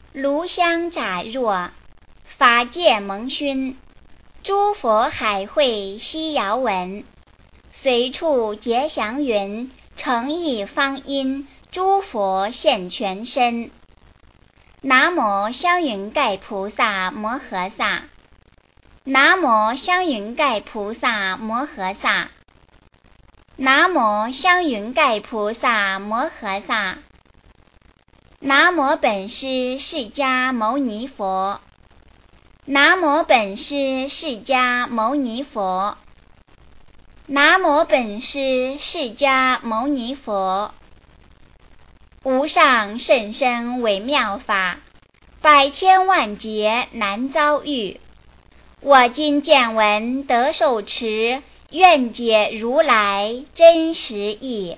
炉香乍若，法界蒙熏。诸佛海会悉遥闻，随处结祥云，诚意方因，诸佛现全身。南无香云盖菩萨摩诃萨，南无香云盖菩萨摩诃萨，南无香云盖菩萨摩诃萨。南无本师释迦牟尼佛，南无本师释迦牟尼佛，南无本师释迦牟尼佛。无上甚深微妙法，百千万劫难遭遇。我今见闻得受持，愿解如来真实义。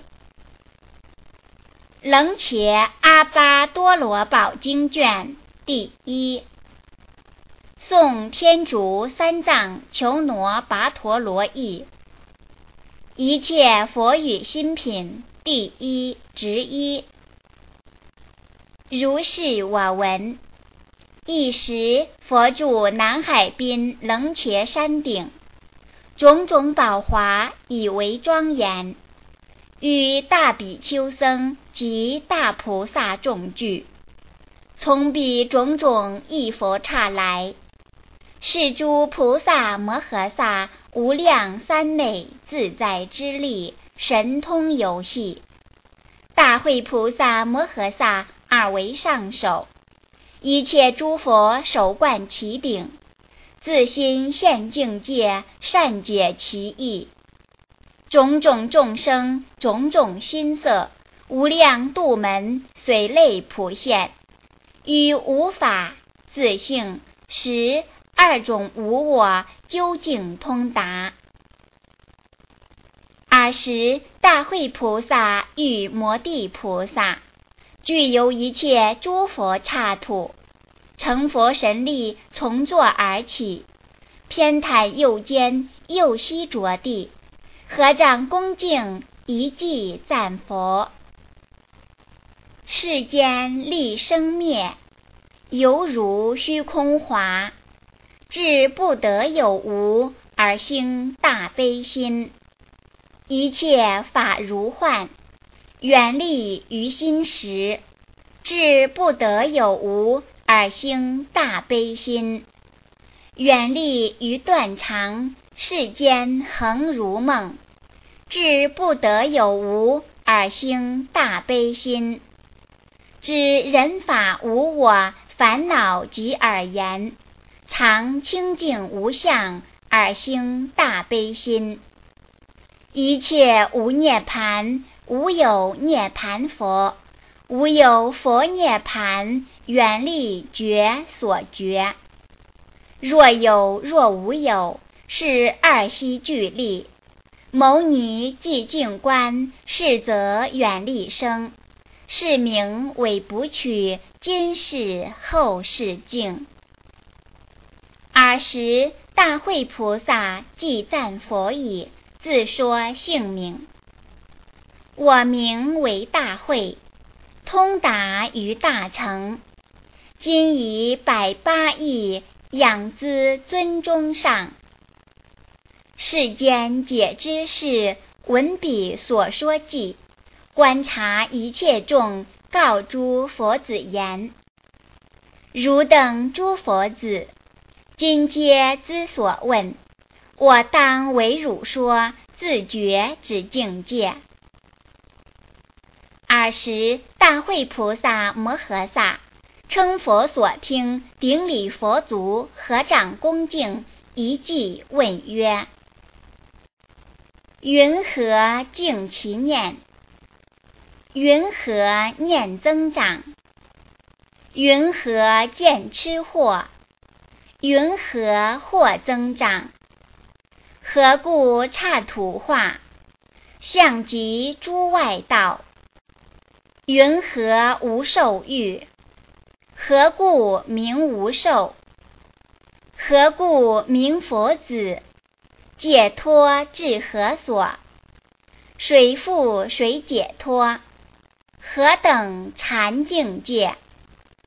楞伽阿巴多罗宝经卷第一。诵天竺三藏求罗跋陀罗译。一切佛语心品第一执一。如是我闻，一时佛住南海滨楞伽山顶，种种宝华以为庄严，与大比丘僧及大菩萨众聚，从彼种种一佛刹来，是诸菩萨摩诃萨无量三昧自在之力，神通游戏。大慧菩萨摩诃萨二为上首，一切诸佛手贯其顶，自心现境界，善解其意。种种众生，种种心色，无量度门随类普现，于无法、自性、识二种无我究竟通达。尔时大慧菩萨与摩地菩萨具由一切诸佛刹土，成佛神力从座而起，偏袒右肩右膝着地，合掌恭敬一偈赞佛。世间立生灭，犹如虚空华，至不得有无，而兴大悲心。一切法如幻，远离于心识，至不得有无，而兴大悲心。远离于断常，世间恒如梦，至不得有无，而兴大悲心。知人法无我，烦恼及耳言，常清净无相，而兴大悲心。一切无涅盘，无有涅盘佛，无有佛涅盘，远离觉所觉。若有若无有，是二悉俱立。牟尼寂静观，是则远离生，是名为不取，今世后世境。尔时大慧菩萨既赞佛已，自说姓名。我名为大慧，通达于大乘，今以180亿养资尊中上。世间解之事，闻彼所说记，观察一切众，告诸佛子言：汝等诸佛子，今皆兹所问，我当为汝说自觉之境界。尔时大慧菩萨摩诃萨称佛所听，顶礼佛足，合掌恭敬，一偈问曰：云何净其念？云何念增长？云何见痴惑？云何惑增长？何故刹土化？相即诸外道。云何无受欲？何故名无受？何故名佛子？解脱至何所？谁复谁解脱？何等禅境界？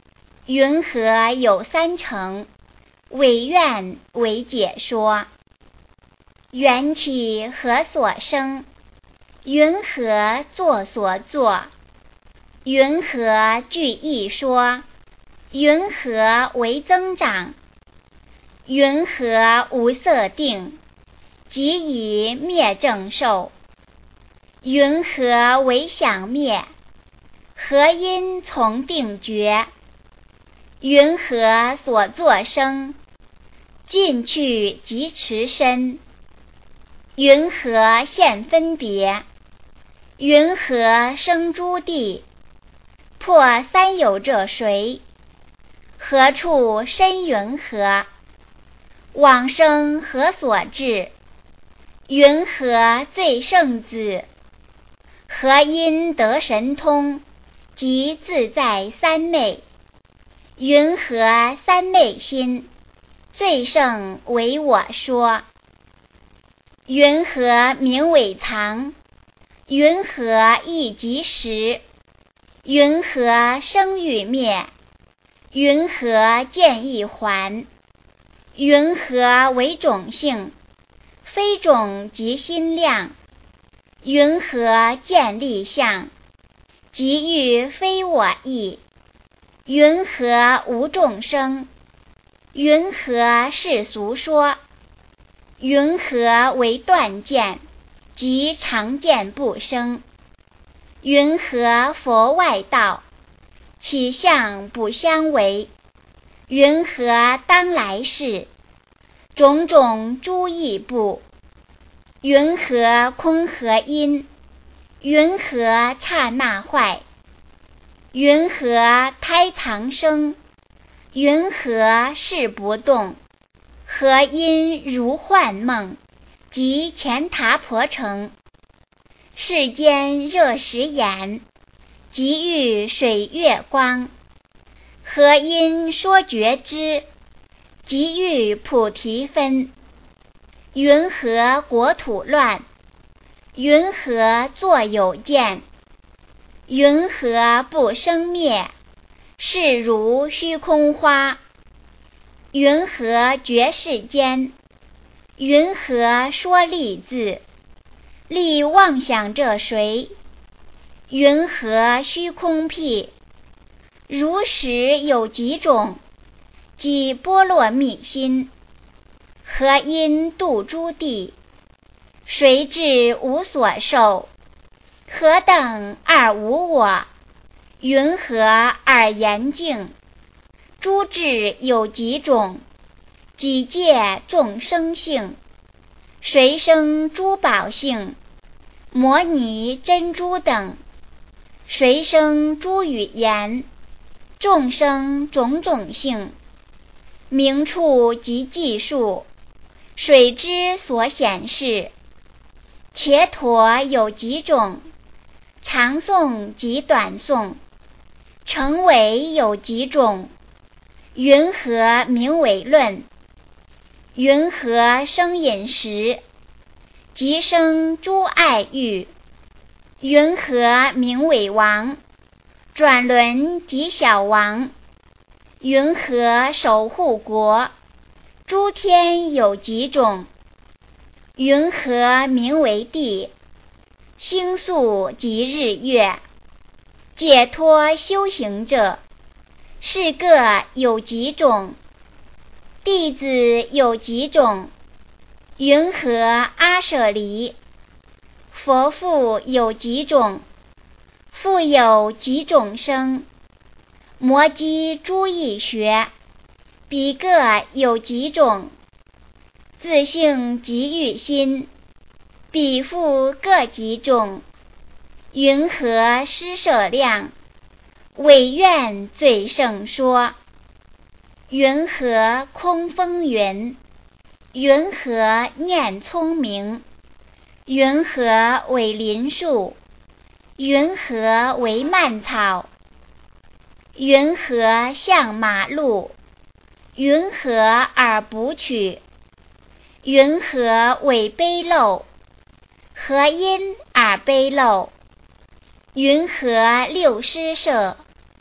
云何有三成？唯愿为解说。缘起何所生？云何作所作？云何具一说？云何为增长？云何无色定？即以灭正受。云何为想灭？何因从定觉？云何所作生？尽去即持身。云何现分别？云何生诸地？破三有者谁？何处深云何？往生何所至？云何最胜子？何因得神通？即自在三昧。云何三昧心？最胜为我说。云何名为藏？云何亦即时？云何生与灭？云何见一还？云何为种性？非种即心量。云何见立相？即欲非我意。云何无众生？云何世俗说？云何为断见？即常见不生。云何佛外道？起相不相违。云何当来世？种种诸异不。云何空何因？云何刹那坏？云何胎藏生？云何事不动？何因如幻梦？即前塔婆城。世间热时眼，即遇水月光。何因说觉知？即遇菩提分。云何国土乱？云何作有见？云何不生灭？是如虚空花。云何觉世间？云何说立字？立妄想者谁？云何虚空辟？如实有几种？即波罗蜜心。何因度诸地？谁至无所受？何等而无我？云何而言净？诸智有几种？几界众生性。谁生诸宝性？摩尼珍珠等。谁生诸语言？众生种种性。名处及计数，水之所显示。伽陀有几种？长颂及短颂。成为有几种？云何名为论？云何生饮食？即生诸爱欲。云何名为王？转轮及小王。云何守护国？诸天有几种？云何名为地？星宿及日月。解脱修行者，是各有几种？弟子有几种？云何阿舍离？佛父有几种？复有几种生？摩基诸义学，彼各有几种？自性即欲心，彼复各几种？云何施舍量？唯愿最胜说。云何空风云？云何念聪明？云何为林树？云何为蔓草？云何像马路？云何而不取？云何为卑陋？何因而卑陋？云何六施舍？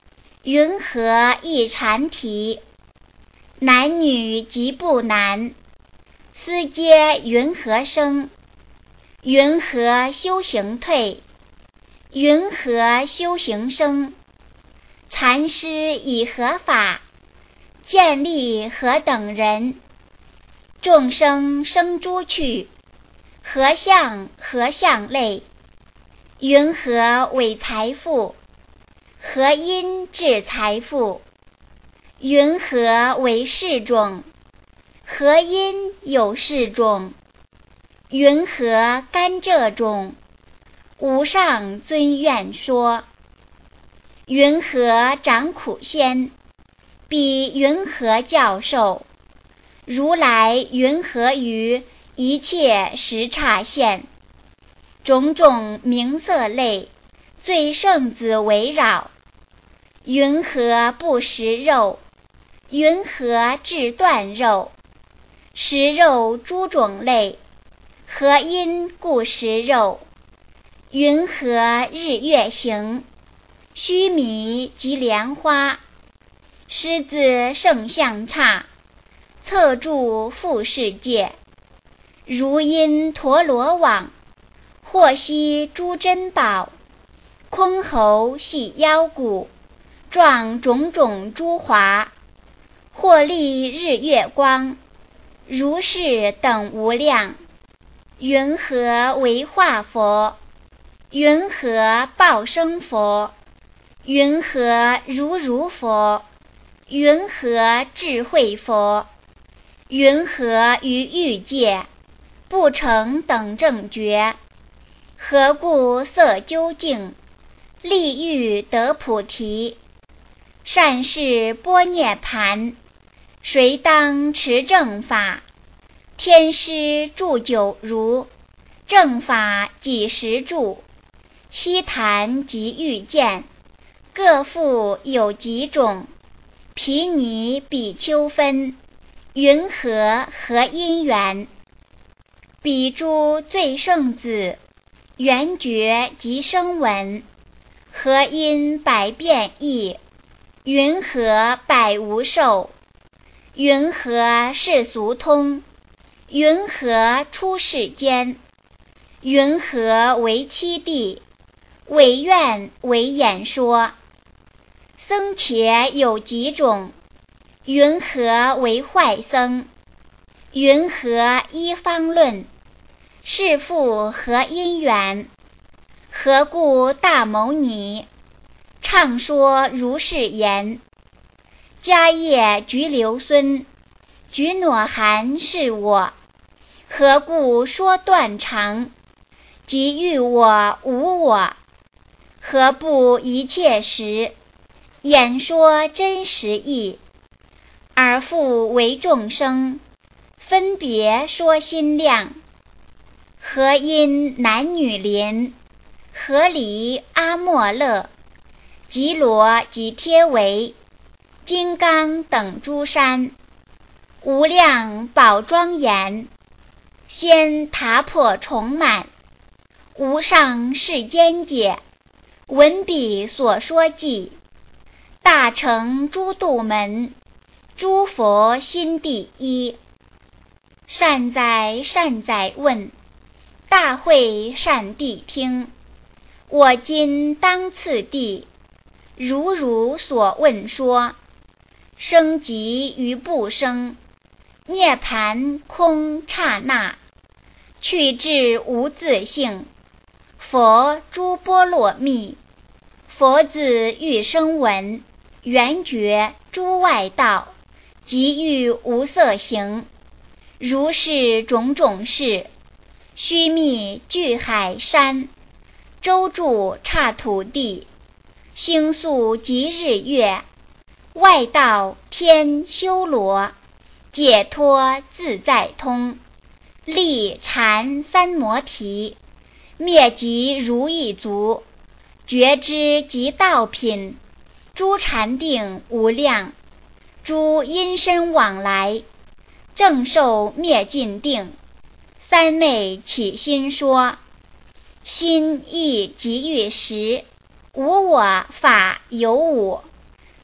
云何一禅题？男女即不难，斯皆云何生？云何修行退？云何修行生？禅师以何法？建立何等人？众生生诸趣，何相何相类？云何为财富？何因致财富？云何为世种？何因有世种？云何甘蔗种？无上尊愿说。云何长苦仙？彼云何教授？如来云何于一切时刹现？种种名色类，最圣子围绕。云何不食肉？云何致断肉？食肉诸种类，何因故食肉？云何日月行？须弥及莲花。狮子圣相刹，侧住复世界。如因陀罗网，获悉诸珍宝。箜篌系腰鼓，状种种诸华。或立日月光，如是等无量。云何为化佛？云何报生佛？云何如佛？云何智慧佛？云何于欲界不成等正觉？何故色究竟？利欲得菩提？善事般涅盘，谁当持正法？天师住九如，正法几时住？悉谈即欲见，各复有几种？毗尼比丘分，云何因缘？彼诸最圣子，缘觉即声闻。何因百变异？云何百无受？云何世俗通？云何出世间？云何为七地？为愿为演说？僧伽有几种？云何为坏僧？云何依方论？是复何因缘？何故大牟尼唱说如是言？迦叶居留孙，居耨含是我。何故说断常？即欲我无我。何不一切时？演说真实义。尔复为众生，分别说心量。何因男女邻？何离阿莫勒？吉罗及贴为？金刚等诸山？无量宝庄严，仙塔破重满。无上世间解，闻彼所说记。大成诸度门，诸佛心第一。善哉善哉问，大会善谛听。我今当次第，如所问说。生即于不生，涅盘空刹那。去至无自性，佛诸波罗蜜。佛子欲生闻，缘觉诸外道，即欲无色行。如是种种事，须弥具海山，周住刹土地。星宿及日月，外道天修罗。解脱自在通，立禅三摩提。灭即如意足，觉知即道品。诸禅定无量，诸因身往来。正受灭尽定，三昧起心说。心意即欲识，无我法有我。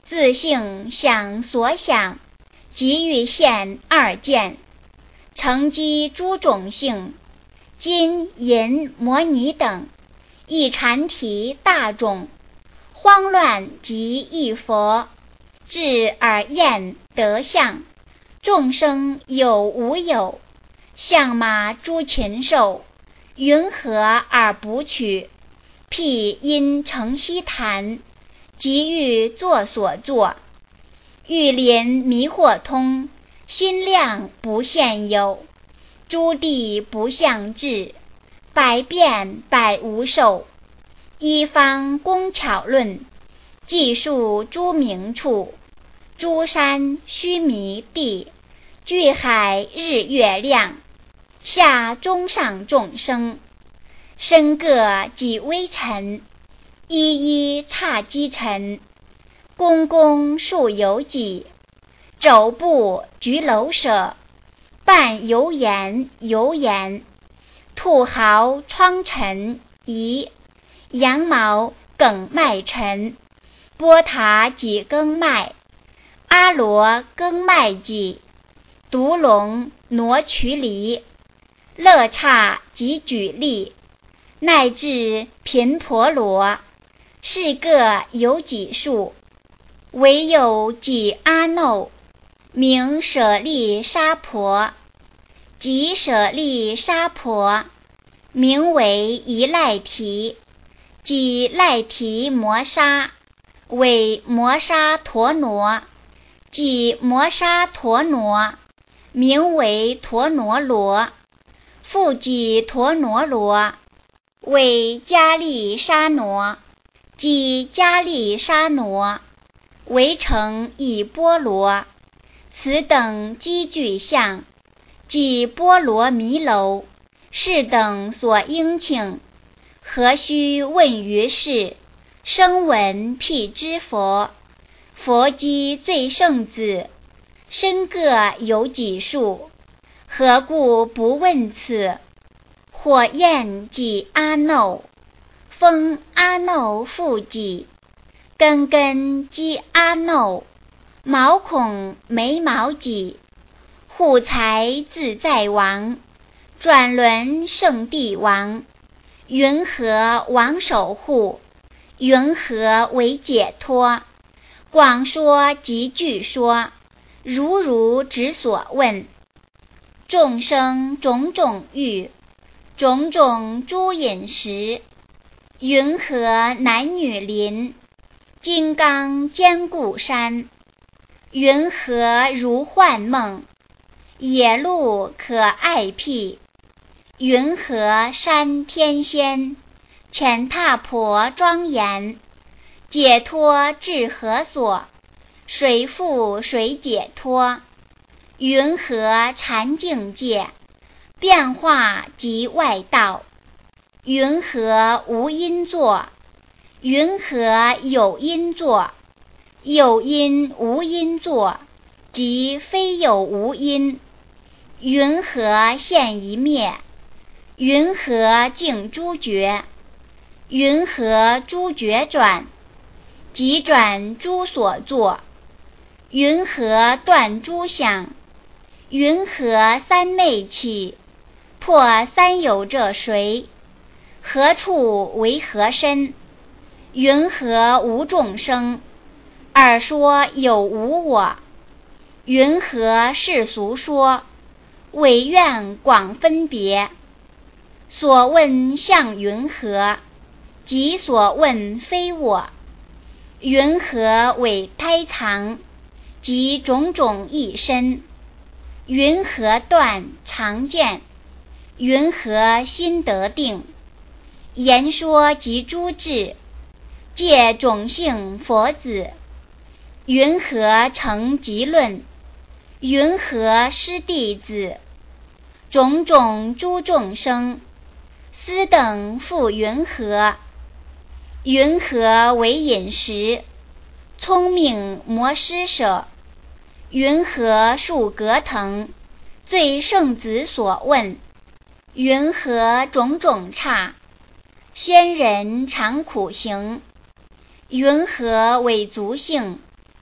自性想所想，即欲现二见，乘机诸种性，金银摩尼等，一禅体大种，慌乱即一佛，智而验得相，众生有无有，象马诸禽兽，云何而不取？辟因成悉坛，即欲作所作，欲临迷惑通，心量不现有，诸地不相至，百变百无受。一方工巧论，记述诸名处，诸山须弥地，巨海日月亮，下中上众生，身各几微尘，一一刹积尘，公公数有几，肘部举楼舍，半油盐油盐，兔毫疮尘夷，羊毛梗脉尘，波塔几更脉，阿罗更脉几，独龙挪渠离，乐刹即举例，乃至频婆罗，是各有几数，唯有几阿耨，名舍利沙婆，即舍利沙婆，名为一赖提，即赖提摩沙，为摩沙陀罗，即摩沙陀罗，名为陀罗罗，复即陀罗罗，为迦利沙挪，即迦利沙挪，为成一波罗，此等积聚相，即波罗弥楼，是等所应请，何须问于世？声闻辟支佛，佛积最胜子，身各有几数，何故不问此？火焰即阿耨，风阿耨复几，根根即阿耨，毛孔眉毛几，护财自在王，转轮圣帝王，云何王守护？云何为解脱？广说即具说，如指所问。众生种种欲，种种诸饮食，云何男女邻？金刚坚固山，云何如幻梦？野鹿可爱辟，云何山天仙？乾闼婆庄严，解脱至何所？谁复谁解脱？云何禅境界？变化即外道。云何无因作？云何有因作？有因无因作，即非有无因。云何现一灭？云何净诸觉？云何诸觉转？即转诸所作。云何断诸想？云何三昧起？破三有者谁？何处为何身？云何无众生？尔说有无我？云何世俗说？唯愿广分别。所问相云何？即所问非我。云何为胎藏？即种种异身。云何断常见？云何心得定？言说即诸智，借种性佛子。云何成集论？云何师弟子？种种诸众生，斯等复云何？云何为饮食？聪明摩施舍。云何树格藤？最圣子所问。云何种种刹？仙人常苦行。云何为足性？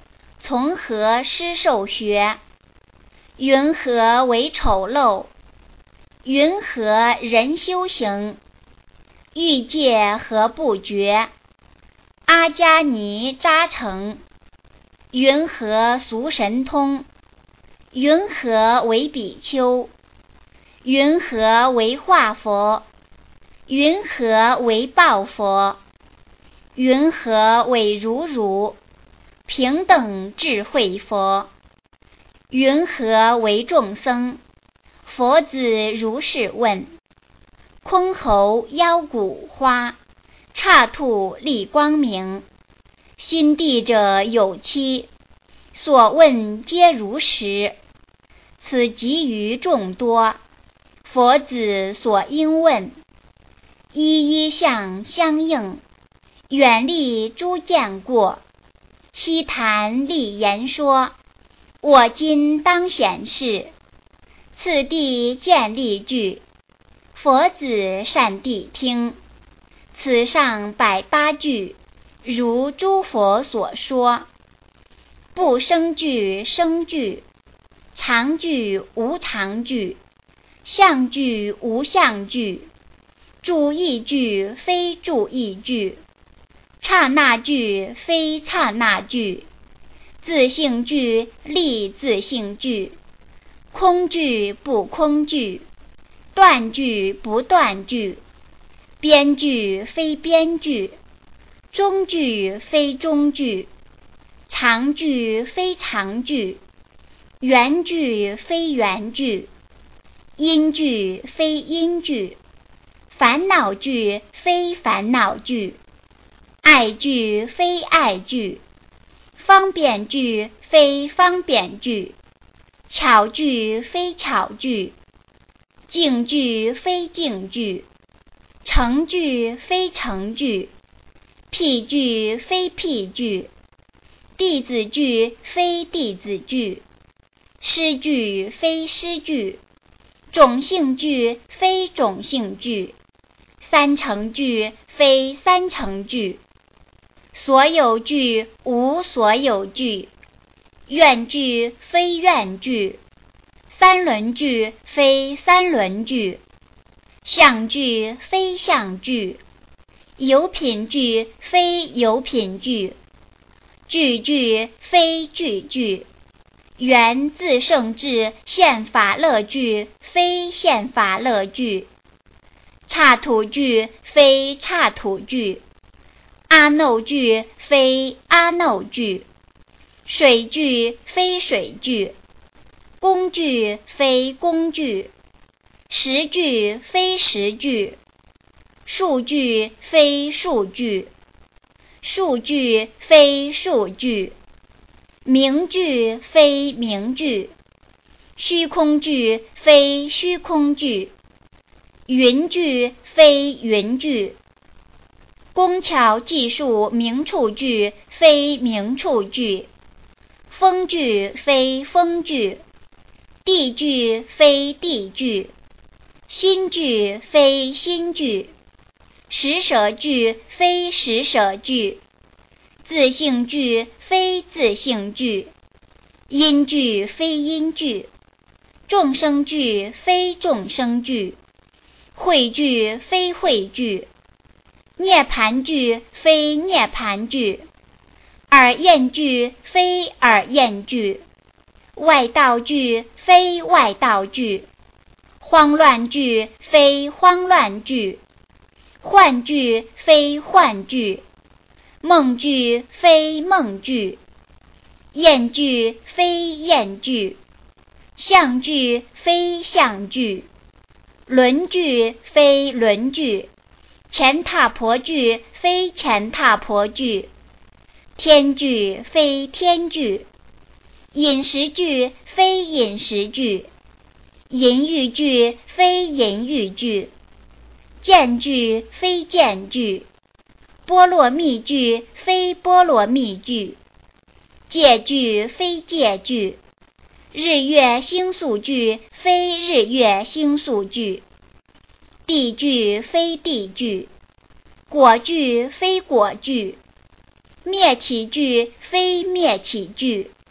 从何施受学？云何为丑陋？云何人修行？欲界何不觉？阿迦尼扎城。云何俗神通？云何为比丘？云何为化佛？云何为报佛？云何为如平等智慧佛？云何为众僧？佛子如是问。箜篌腰鼓花，刹兔利光明。心地者有七，所问皆如实。此集于众多，佛子所应问。一一相相应，远离诸见过。悉谈立言说，我今当显示。次第见例句，佛子善谛听。此上108句，如诸佛所说。不生句生句，常句无常句，相句无相句，注意句非注意句，刹那句非刹那句，自性句立自性句，空句不空句，断句不断句，边句非边句，中句非中句，长句非长句，圆句非圆句，阴句非阴句，烦恼句非烦恼句，爱句非爱句，方便句非方便句，巧句非巧句，净句非净句，成句非成句，辟句非辟句，弟子句非弟子句，诗句非诗句，种性句非种性句，三成句非三成句，所有句无所有句，愿句非愿句，三轮句非三轮句，相句非相句，有品句非有品句，句句非句句，缘自圣智现法乐句非现法乐句，刹土句非刹土句，阿耨句非阿耨句，水句非水句，工具非工具，实句非实句，数句非数句，数句非数句，名句非名句，虚空句非虚空句，云句非云句，工巧技术名处句非名处句，风句非风句，地句非地句，心句非心句，实舍句非实舍句，自性句非自性句，因句非因句，众生句非众生句，慧句非慧句，涅盘句非涅盘句，耳厌句非耳厌句，外道句非外道句，慌乱句非慌乱句，幻句非幻句，梦句非梦句，厌句非厌句，相句非相句，轮句非轮句，前踏婆句非前踏婆句，天句非天句，饮食句非饮食句，淫欲句非淫欲句，见句非见句，波罗蜜句非波罗蜜句，戒句非戒句，日月星宿句非日月星宿句，地句非地句，果句非果句，灭起句非灭起句，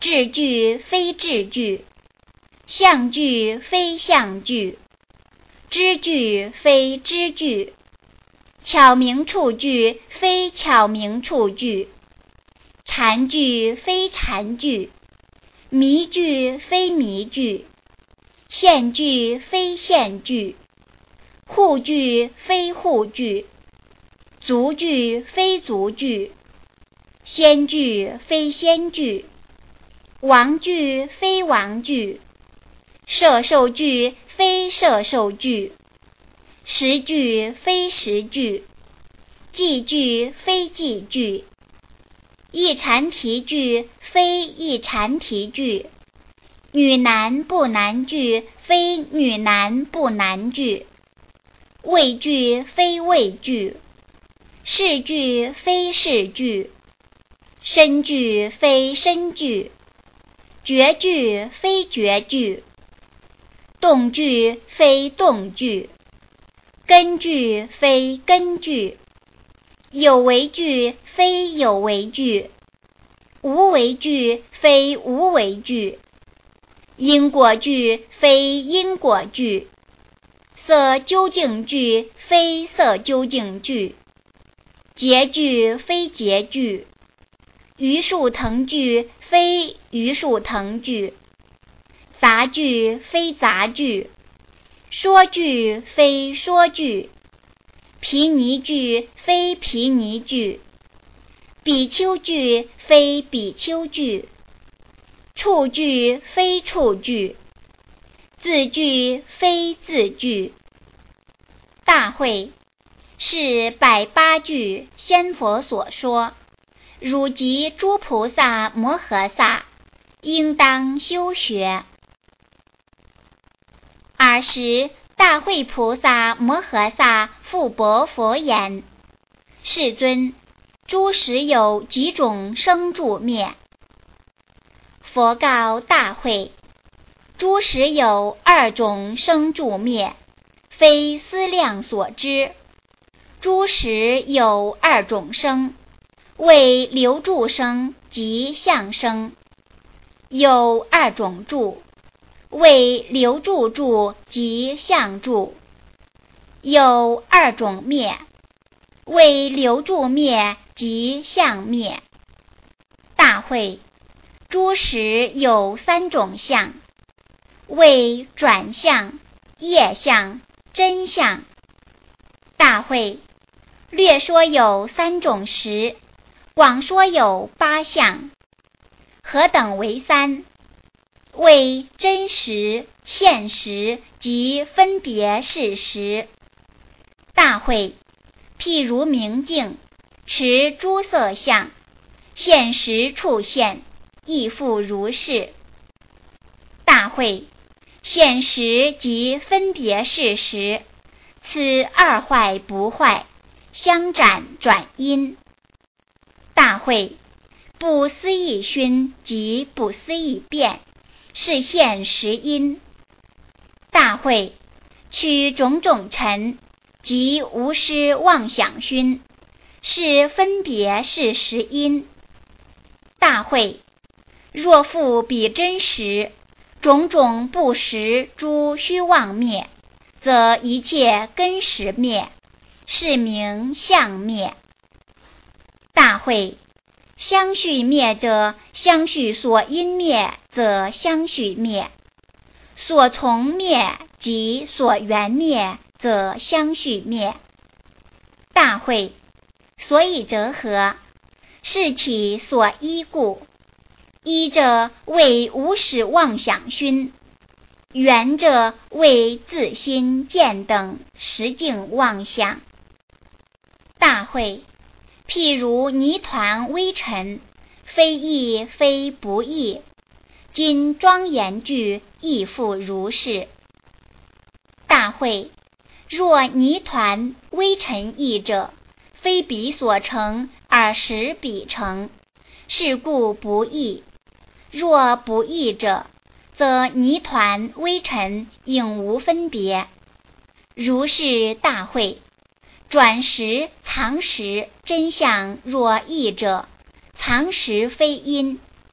智具非智具，相具非相具，知具非知具，巧明处具非巧明处具，禅具非禅具，迷具非迷具，现具非现具，护具非护具，足具非足具，仙具非仙具，王具非王具，摄受具非摄受具，实具非实具，记具非记具，一禅题具非一禅题具，女难不难具非女难不难具，畏惧非畏惧，视具非视具，身具非身具，觉具非觉具，动具非动具，根具非根具，有为具非有为具，无为具非无为具，因果具非因果具，色究竟具非色究竟具，结具非结具，榆树藤具非榆树藤具，杂具非杂具，说具非说具，毗尼具非毗尼具，比丘具非比丘具，处具非处具，字句非字句。大会是108句仙佛所说，汝及诸菩萨摩诃萨应当修学。尔时大会菩萨摩诃萨复白佛言：世尊，诸时有几种生住灭？佛告大会：诸时有2种生住灭，非思量所知。诸时有2种生，为流住生及相生。有2种住，为流住住及相住。有2种灭，为流住灭及相灭。大会，诸时有3种相，为转相、业相、真相。大会，略说有3种时，广说有8相。何等为3？为真实、现实及分别事实。大会，譬如明镜，持诸色相，现实处现，亦复如是。大会，现实及分别事实，此2坏不坏，相转转因。大会，不思议熏及不思议变，是现实因。大会，取种种尘及无失妄想熏，是分别事实因。大会，若复彼真实，种种不实诸虚妄灭，则一切根实灭，是名相灭。大会，相续灭者，相续所因灭则相续灭，所从灭及所缘灭则相续灭。大会，所以者何？是其所依故。依者为无始妄想熏，缘者为自心见等实境妄想。大会，譬如泥团微尘，非易非不易，今庄严具亦复如是。大会，若泥团微尘易者，非彼所成而使彼成，是故不易。若不易者，则泥团微尘应无分别。如是大会，转识藏识真相若易者，藏识非因；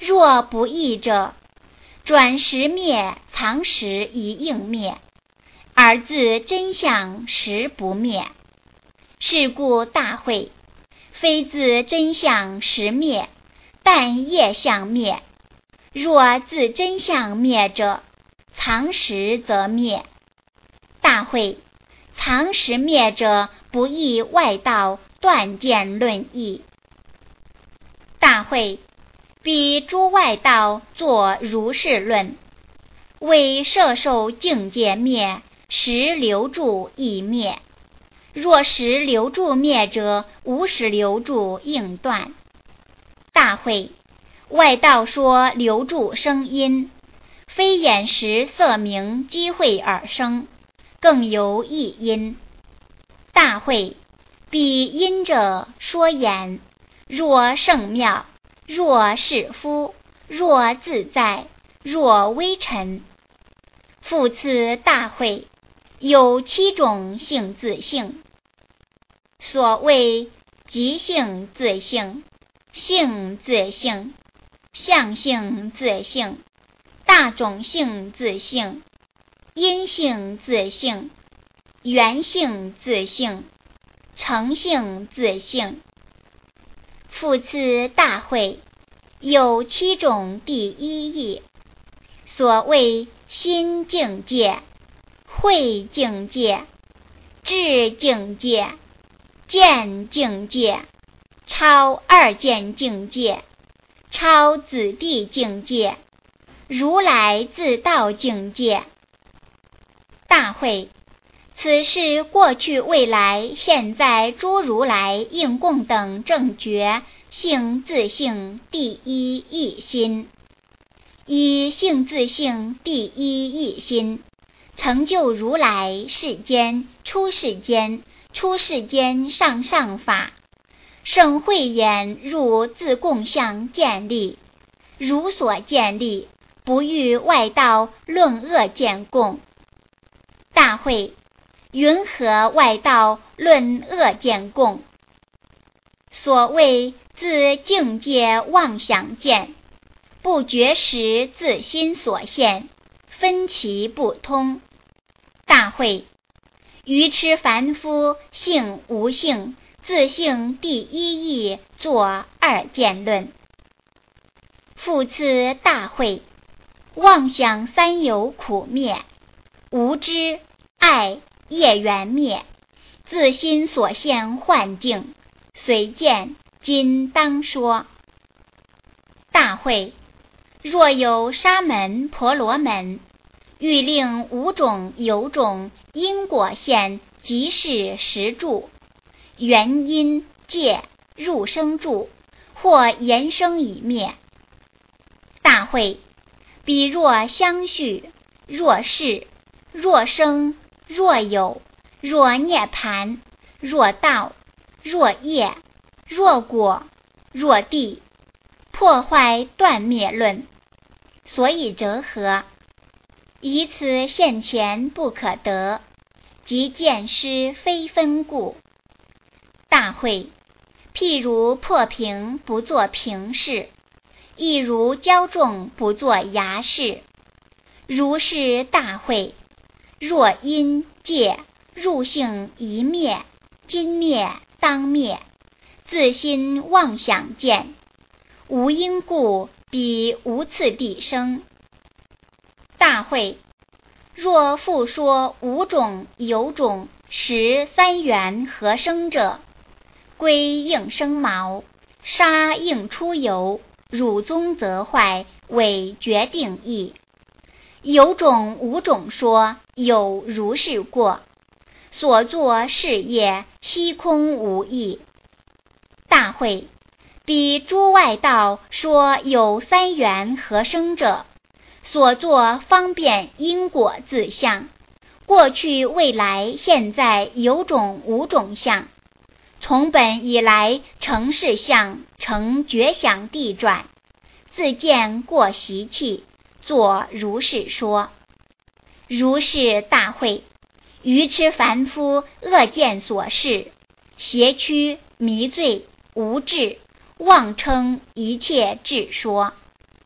若不异者，转实灭，藏实以应灭，而自真相实不灭。是故大会，非自真相实灭，但业相灭。若自真相灭者，藏实则灭。大会，藏实灭者，不异外道断见论义。大会，彼诸外道作如是论，为摄受境界灭，实留住亦灭。若实留住灭者，无实留住应断。大会，外道说留住声音，非眼识色名机会而生，更有异因。大会，彼因者说言，若圣妙，若是夫，若自在，若微尘。复次大会，有7种性自性。所谓即性自性、性自性、相性自性、大种性自性、因性自性、缘性自性、成性自性。复次大会，有7种第一义。所谓心境界、慧境界、智境界、见境界、超二见境界、超子弟境界、如来自道境界。大会，此是过去未来现在诸如来应供等正觉性自性第一义心，以性自性第一义心成就如来世间、出世间、出世间上上法，圣慧眼入自共相建立，如所建立，不欲外道论恶见共。大会，云何外道论恶见共？所谓自境界妄想见，不觉时自心所现，分其不通。大会，愚痴凡夫性无性自性第一义作二见论。复次大会，妄想三有苦灭，无知、爱、业缘灭，自心所现幻境，随见今当说。大会，若有沙门婆罗门，欲令5种有种因果现即是实住，原因界入生住，或延生已灭。大会，彼若相续，若是，若生，若有，若涅盘，若道，若业，若果，若地，破坏断灭论。所以折合，以此现前不可得，即见失非分故。大会，譬如破瓶不作瓶式，亦如浇种不作芽式。如是大会，若因界入性一灭，今灭当灭，自心妄想见，无因故，彼无次第生。大会，若复说5种有种实3缘合生者，龟应生毛，沙应出油，汝宗则坏，为决定义。有种5种说，有如是过，所作事业虚空无益。大会，彼诸外道说有3缘合生者，所作方便因果自相，过去未来现在有种5种相，从本以来成事相，成觉想地转，自见过习气，作如是说。如是大会，愚痴凡夫恶见所示，邪曲迷醉无智，妄称一切智说，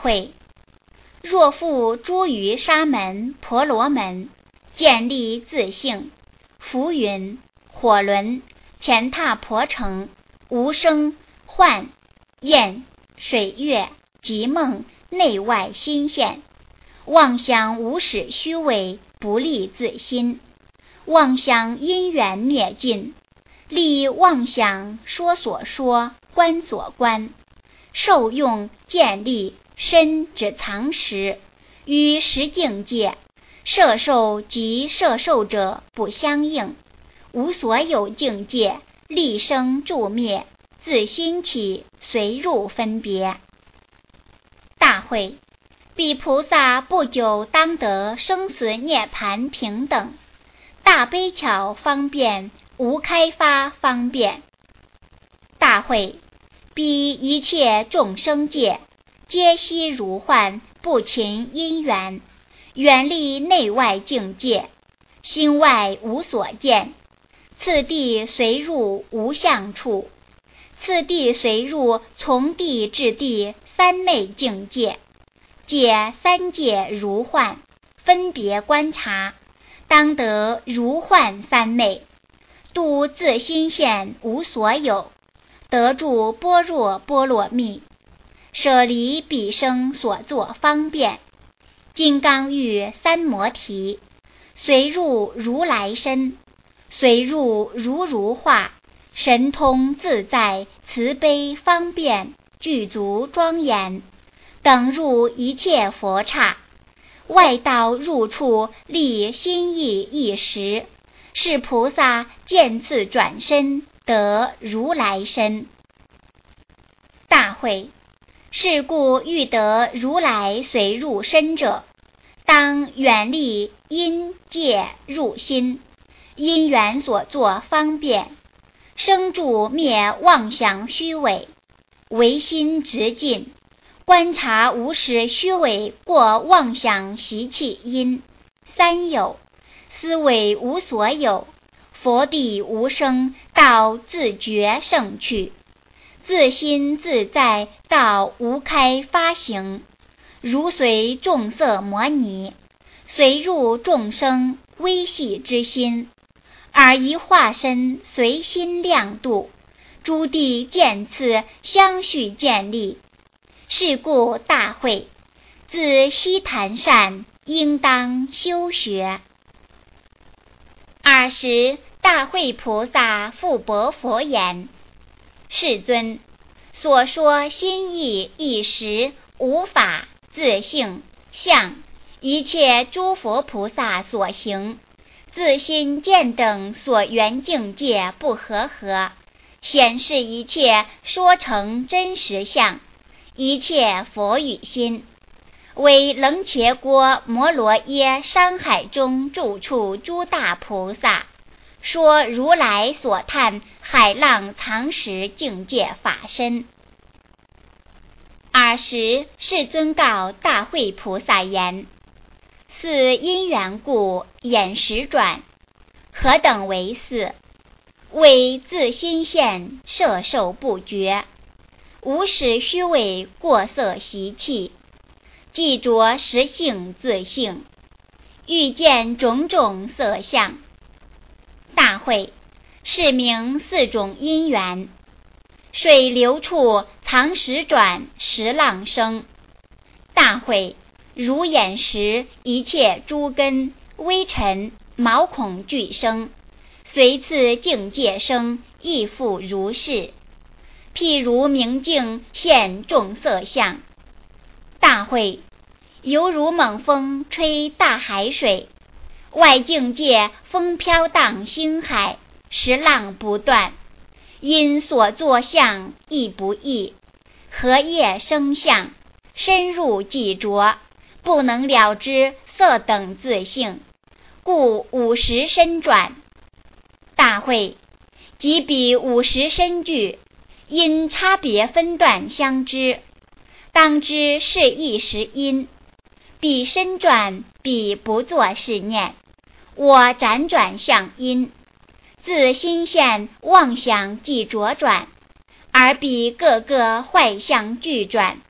会，若复诸于沙门、婆罗门，建立自性，浮云、火轮、乾闼婆城，无生、幻、焰、水月、极梦，内外心现，妄想无始虚伪，不立自心，妄想因缘灭尽，立妄想说所说，观所观，受用见立，身指藏识，与实境界摄受及摄受者不相应，无所有境界，立生住灭，自心起，随入分别。大会，彼菩萨不久当得生死涅盘平等，大悲巧方便，无开发方便。大会，彼一切众生界，皆悉如幻，不勤因缘，远离内外境界，心外无所见，次第随入无相处，次第随入从地至地三昧境界，解三界如幻，分别观察，当得如幻三昧，度自心现无所有，得住般若波罗蜜，舍离彼生所作方便，金刚喻三摩提，随入如来身，随入如化，神通自在，慈悲方便，具足庄严，等入一切佛刹，外道入处立心意一时，是菩萨渐次转身得如来身。大会，是故欲得如来随入身者，当远离因界入心，因缘所作方便，生住灭妄想虚伪，唯心直进，观察无始虚伪过妄想习气因，三有，思维无所有，佛地无生，到自觉胜趣，自心自在，到无开发行，如随众色摩尼，随入众生微细之心，尔一化身随心量度，诸地渐次相续建立。是故大会，自悉谈善，应当修学。20大会菩萨复白佛言：世尊，所说心意一时，无法自性相，一切诸佛菩萨所行，自心见等所缘境界不和合，显示一切说成真实相，一切佛语心，为楞伽郭摩罗耶山海中住处诸大菩萨，说如来所叹海浪藏识境界法身。20世尊告大会菩萨言：似因缘故，眼识转，何等为似？为自心现，摄受不绝，无始虚伪过色习气，既着实性自性，欲见种种色相。大会，是名四种因缘。水流处，藏识转，识浪生。大会，如眼识，一切诸根、微尘、毛孔俱生，随次境界生，亦复如是。譬如明镜现众色相。大会，犹如猛风吹大海水，外境界风飘荡星海，时浪不断，因所作相亦不异，荷叶生相，深入寂着，不能了知色等自性，故五识身转。大会，即彼五识身具，因差别分段相知，当知是一时因，彼身转，彼不作是念，我辗转相因，自心现妄想即着转，而彼各个坏相俱转，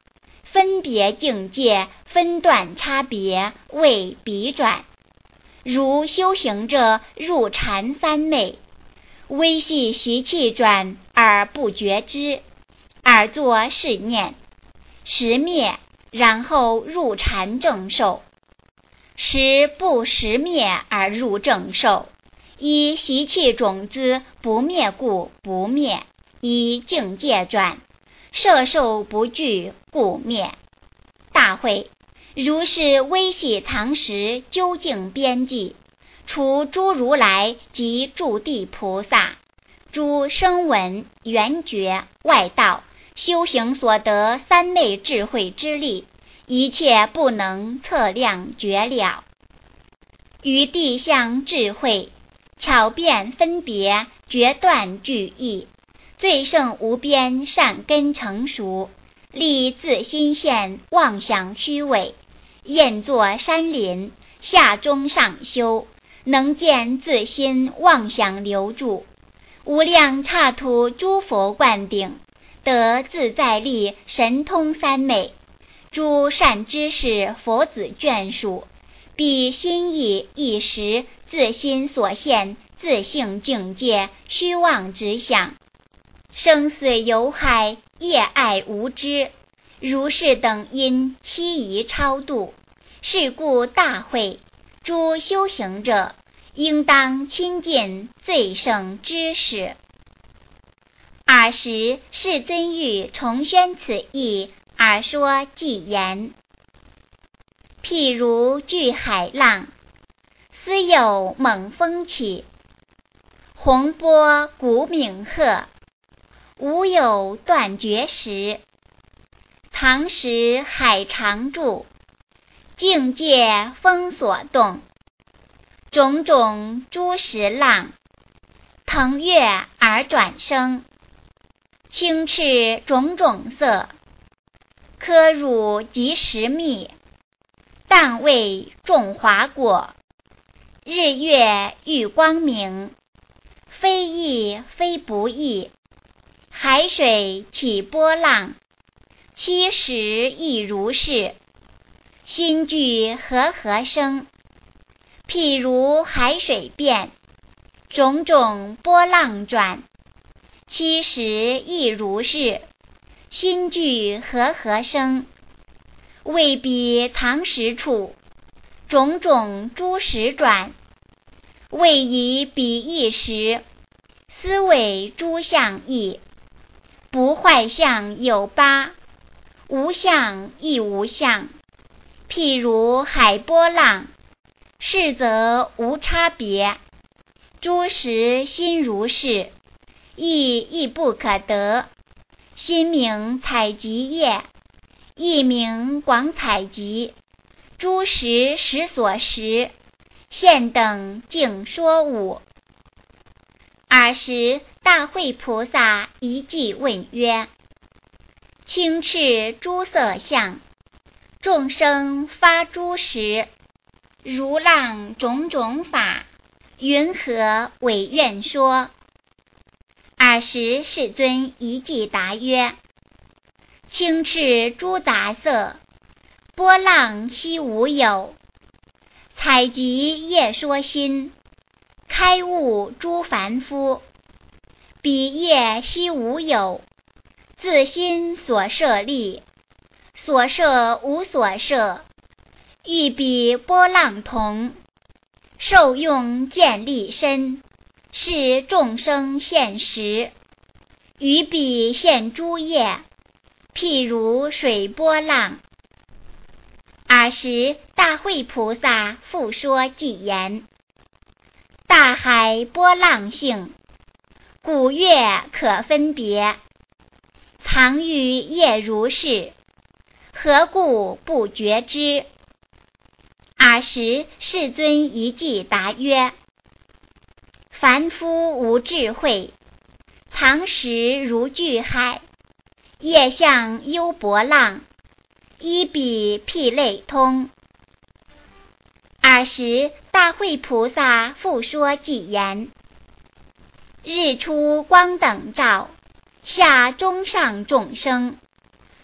分别境界分段差别为比转，如修行者入禅三昧，微细习气转而不觉知，而作是念，时灭，然后入禅正受，时不时灭而入正受，依习气种子不灭故不灭，依境界转，摄受不惧故灭。大会，如是微细藏识究竟边际，除诸如来及诸地菩萨，诸声闻缘觉外道修行所得三昧智慧之力，一切不能测量觉了。于地相智慧，巧辩分别，决断句意，最胜无边善根成熟，立自心现妄想虚伪，宴作山林，下中上修，能见自心妄想留住，无量刹土诸佛灌顶，得自在力神通三昧，诸善知识佛子眷属，必心意一时自心所现自性境界虚妄执想，生死有害业爱无知，如是等因期宜超度。是故大会，诸修行者应当亲近最胜知识。20世尊欲重宣此义，而说偈言：譬如巨海浪，斯有猛风起，洪波鼓鸣鹤，无有断绝时。唐时海常住，境界风所动，种种诸石浪，腾跃而转生，青赤种种色，科乳及时蜜，但为种华果，日月欲光明，非易非不易，海水起波浪，其实亦如是。心具和合生，譬如海水变，种种波浪转，其实亦如是。心具和合生，未彼藏实处，种种诸实转，未以彼一时，思为诸相异。不坏相有八，无相亦无相。譬如海波浪，是则无差别。诸实心如是，亦不可得。心名采集业，亦名广采集。诸实实所识，现等净说无。尔时大慧菩萨一偈问曰：青赤诸色相，众生发诸识，如浪种种法，云何为愿说？尔时世尊一偈答曰：青赤诸杂色，波浪悉无有。采集业说心，开悟诸凡夫。彼业悉无有，自心所摄力，所摄无所摄，欲彼波浪同，受用见力身，是众生现实。于彼现诸业，譬如水波浪。尔时大慧菩萨复说偈言：大海波浪性，古月可分别，藏于业如是，何故不觉知？尔时世尊一偈答曰：凡夫无智慧，藏识如巨海，业相幽波浪，依彼譬类通。尔时大慧菩萨复说偈言：日出光等照，下中上众生，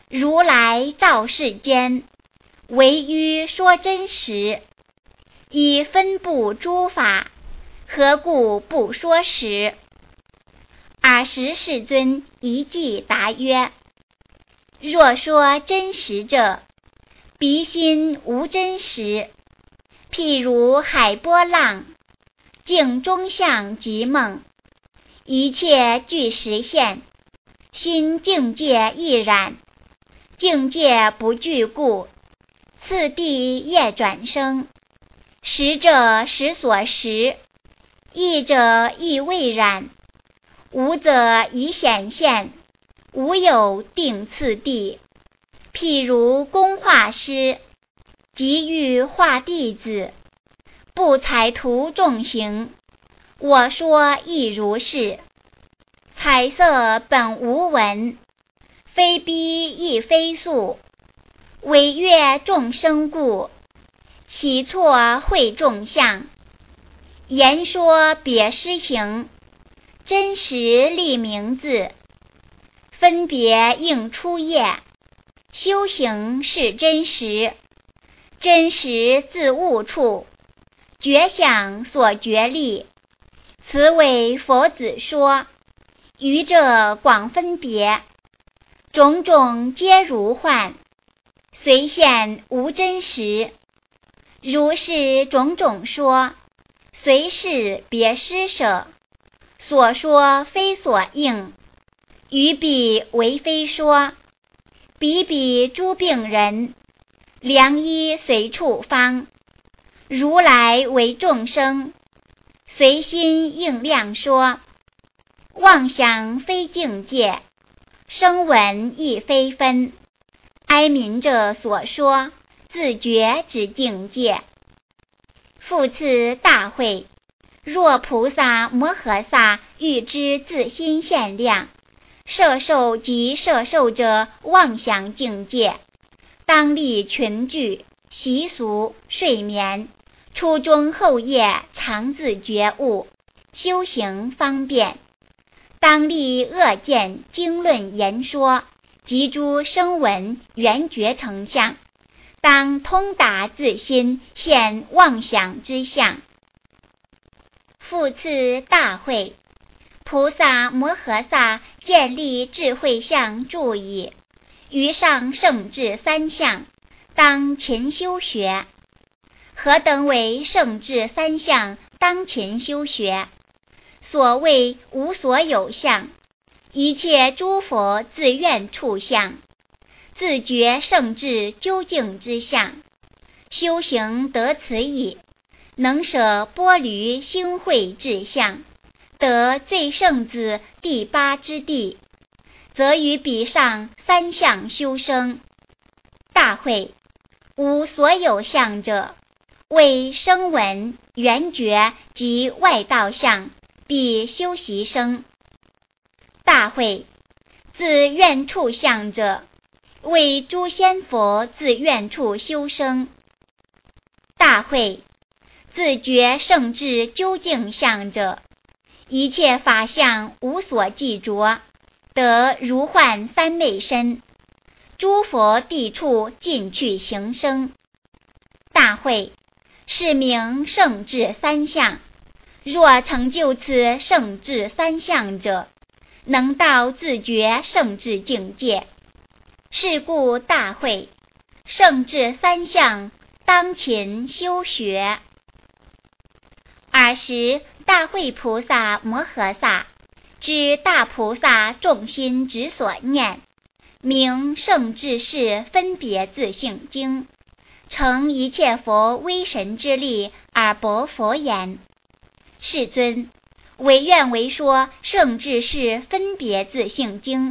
如来照世间，唯欲说真实，以分布诸法，何故不说实？尔时世尊一偈答曰：若说真实者，彼心无真实。譬如海波浪，境中相即梦，一切俱实现，心境界亦然。境界不具故，次第业转生。实者实所实，异者亦未然。无则已显现，无有定次第。譬如工画师，急欲画弟子，不采图众行，我说亦如是。彩色本无纹，非逼亦非素，违越众生故，起错会众相。言说别施行，真实立名字，分别应出业，修行是真实，真实自悟处，觉想所觉力。此为佛子说，愚者广分别，种种皆如幻，随现无真实。如是种种说，随是别施舍，所说非所应，于彼为非说。彼彼诸病人，良医随处方。如来为众生，随心应量说。妄想非境界，声闻亦非分。哀悯者所说，自觉之境界。复次大会，若菩萨摩诃萨欲知自心现量，摄受及摄受者妄想境界，当立群聚、习俗、睡眠、初中后夜常自觉悟，修行方便。当立恶见经论言说，及诸声闻缘觉成相，当通达自心现妄想之相。复次大会，菩萨摩诃萨建立智慧相住矣，于上圣智三相，当勤修学。何等为圣智三相当勤修学？所谓无所有相，一切诸佛自愿处相，自觉圣智究竟之相。修行得此矣，能舍钵盂星会智相，得最胜子第八之地，则于彼上三相修生。大会，无所有相者，为声闻、缘觉及外道相，必修习生。大会，自愿处相者，为诸仙佛自愿处修生。大会，自觉圣智究竟相者，一切法相无所记着，得如幻三昧身，诸佛地处尽去行生。大会，是名圣智三相。若成就此圣智三相者，能到自觉圣智境界。是故大会，圣智三相当勤修学。尔时大会菩萨摩诃萨知大菩萨众心之所念，名圣智是分别自性经，成一切佛威神之力而薄佛言：世尊，唯愿为说圣智是分别自性经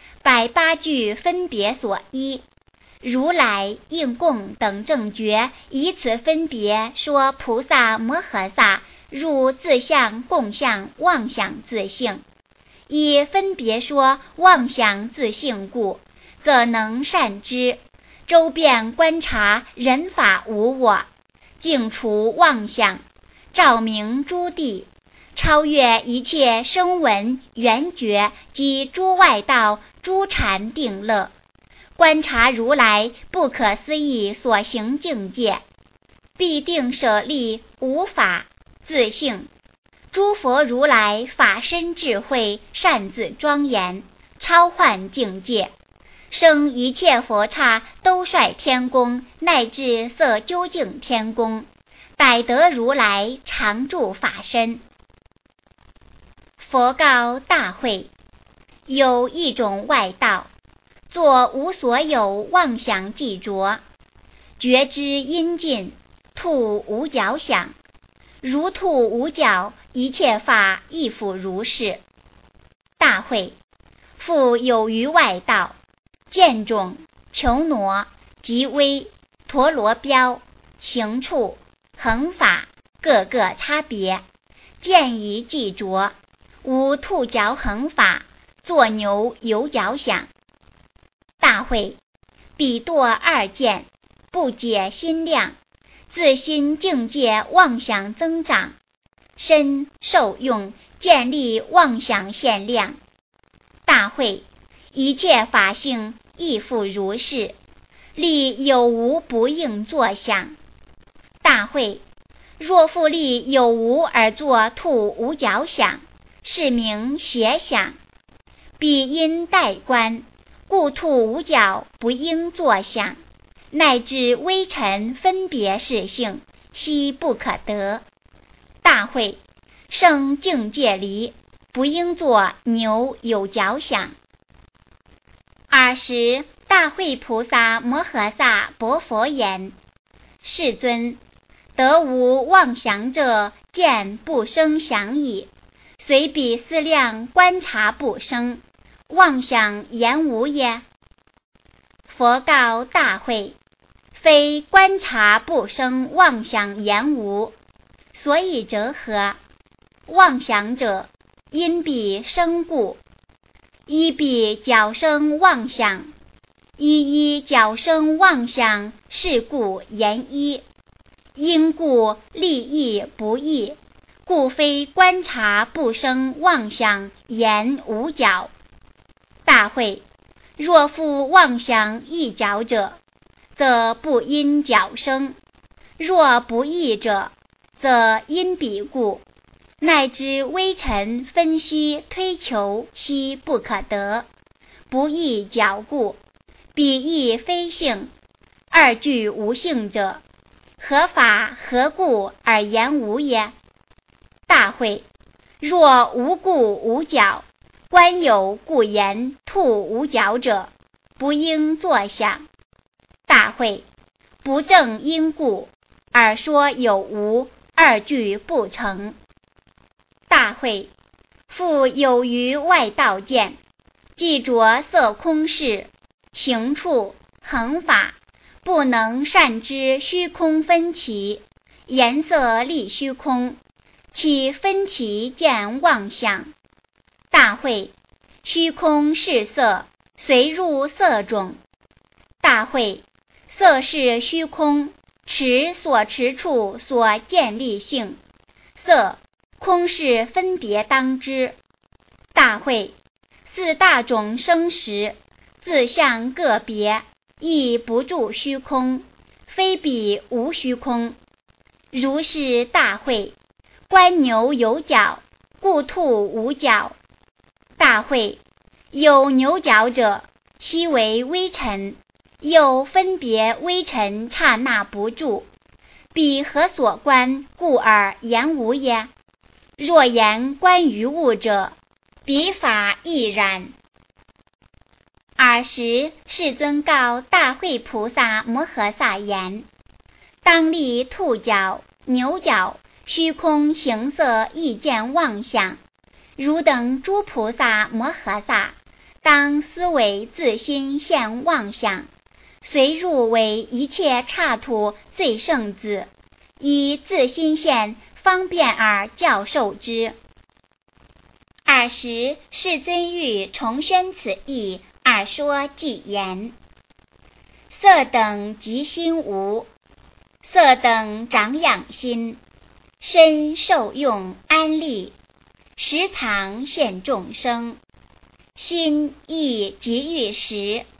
108句分别所依，如来应供等正觉，以此分别说菩萨摩诃萨入自相共相妄想自性，以分别说妄想自性故，则能善知周遍观察人法无我，净除妄想，照明诸地，超越一切声闻缘觉及诸外道诸禅定乐， 观察如来不可思议所行境界，必定舍利无法自性。诸佛如来法身智慧善自庄严，超幻境界，生一切佛刹都率天宫，乃至色究竟天宫，逮得如来常住法身。佛告大会，有一种外道，作无所有妄想计着，觉知阴尽，兔无脚想，如兔无脚，一切法亦复如是。大会，复有余外道，见种、求挪、极微、陀罗标、行处、恒法，各个差别，见疑计着，无兔脚恒法，作牛有脚想。大会，彼堕二见，不解心量，自心境界妄想增长，身受用建立妄想限量。大会，一切法性亦复如是，力有无不应作想。大会，若复力有无而作兔无脚想，是名邪想。彼因代观，故兔无脚不应作想，乃至微尘分别事性，悉不可得。大会，胜境界离，不应作牛有脚想。尔时大会菩萨摩诃萨薄佛言：世尊，得无妄想者，见不生想矣。随彼思量观察不生，妄想言无耶？佛告大会，非观察不生妄想言无，所以者何？妄想者，因彼生故。依彼角生妄想，依角生妄想，是故言一。因故利益不异，故非观察不生妄想言无角。大会，若复妄想一角者，则不因角生；若不异者，则因彼故。乃至微尘分析推求，悉不可得，不异角故。彼亦非性，二俱无性者，何法何故而言无耶？大会，若无故无角，观有故言兔无角者，不应作想。大会，不正因故，而说有无，二俱不成。大会，复有余外道见，既着色空事，行处恒法，不能善知虚空分歧，颜色立虚空，其分歧见妄想。大会，虚空是色，随入色种。大会，色是虚空，持所持处所见立性，色空是分别当知。大会，四大种生时，自相个别，亦不住虚空，非彼无虚空。如是大会，观牛有角，故兔无角。大会，有牛角者，悉为微尘，又分别微尘刹那不住，彼何所观，故而言无耶？若言观于物者，彼法亦然。尔时世尊告大会菩萨摩诃萨言：当立兔角、牛角、虚空形色意见妄想，汝等诸菩萨摩诃萨，当思维自心现妄想，随入为一切刹土最胜子，以自心现方便而教授之。尔时世尊欲重宣此义，而说偈言：色等即心无，色等长养心，身受用安立，时常现众生，心亦即欲时，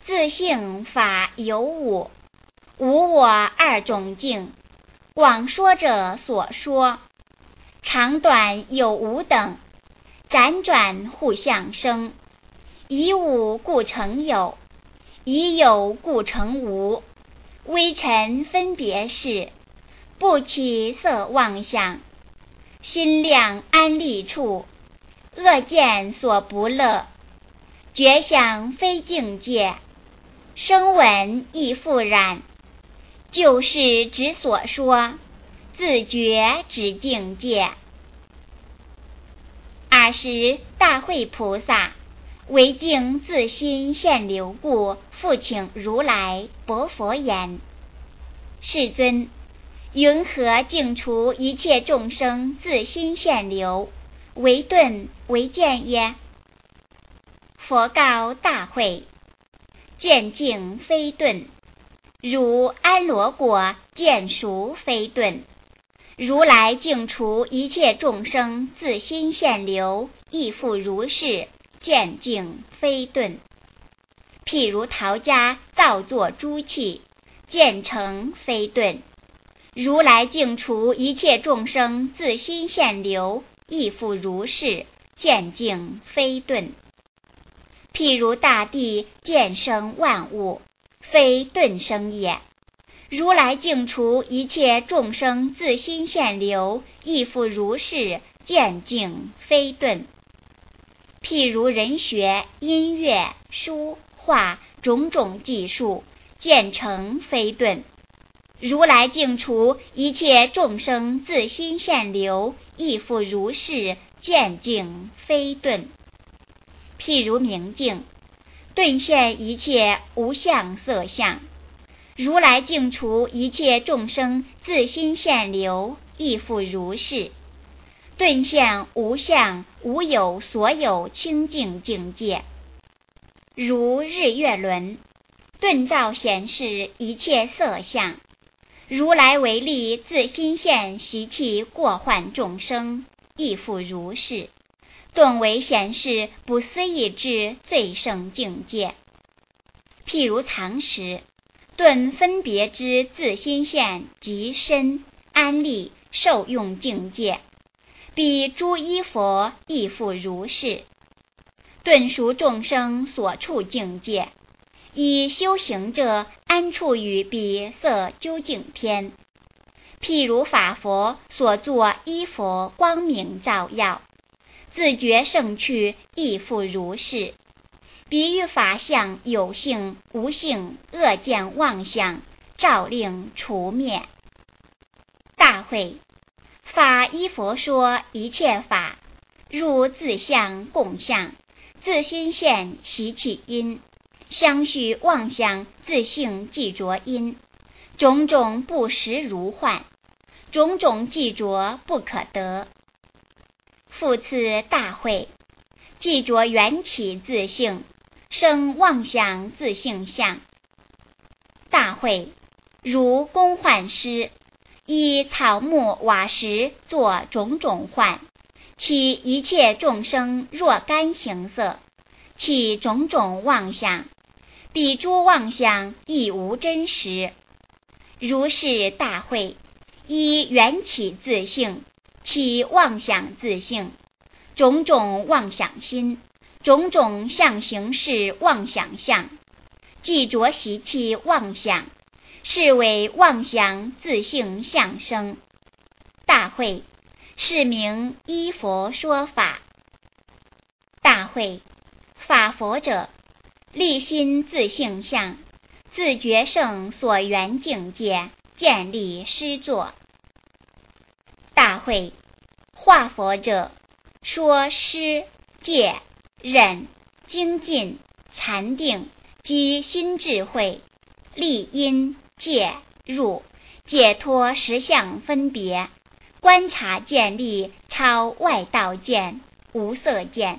自性法有五，无我二种境，广说者所说，长短有无等，辗转互相生，以无故成有，以有故成无，微尘分别事，不起色妄想，心量安立处，恶见所不乐，觉想非境界，声闻亦复然，就事指所说，自觉指境界。20大慧菩萨为境自心现流故，复请如来薄佛言：世尊，云何净除一切众生自心现流，为顿为见耶？佛告大慧：见净非顿，如安罗果见熟非顿。如来净除一切众生自心现流，亦复如是，见净非顿。譬如陶家造作诸器，见成非顿。如来净除一切众生自心现流，亦复如是，见净非顿。譬如大地见生万物，非顿生也。如来净除一切众生自心现流，亦复如是，见净非顿。譬如人学音乐书画种种技术，见成非顿。如来净除一切众生自心现流，亦复如是，见净非顿。譬如明镜顿现一切无相色相，如来净除一切众生自心现流，亦复如是，顿现无相无有所有清净境界。如日月轮顿照显示一切色相，如来为力自心现习气过患众生，亦复如是，顿为显示不思议之最胜境界。譬如藏识顿分别之自心现及身安立受用境界，彼诸依佛亦复如是，顿熟众生所处境界，以修行者安处于彼色究竟天。譬如法佛所作依佛光明照耀，自觉胜趣亦复如是。彼于法相有性无性恶见妄想，照令除灭。大慧，法依佛说一切法，入自相共相，自心现习气因，相续妄想自性既着因，种种不实如幻，种种既着不可得。复次大慧，既着缘起自性，生妄想自性相。大慧，如工幻师，以草木瓦石作种种幻，其一切众生若干形色，其种种妄想，彼诸妄想亦无真实。如是大慧，依缘起自性，起妄想自性，种种妄想心，种种相形式妄想相，既着习气妄想，是为妄想自性相生。大慧，是名依佛说法。大慧，法佛者，立心自性相，自觉胜所缘境界，建立施作。大慧，化佛者，说施戒忍精进禅定及心智慧，立因戒入，解脱实相分别，观察见立超外道见无色见。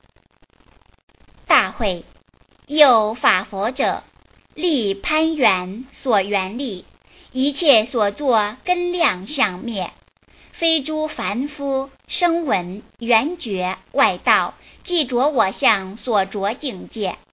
大慧，又法佛者，立攀缘所缘立，一切所作根量相灭，非诸凡夫声闻缘觉外道既着我相所着境界，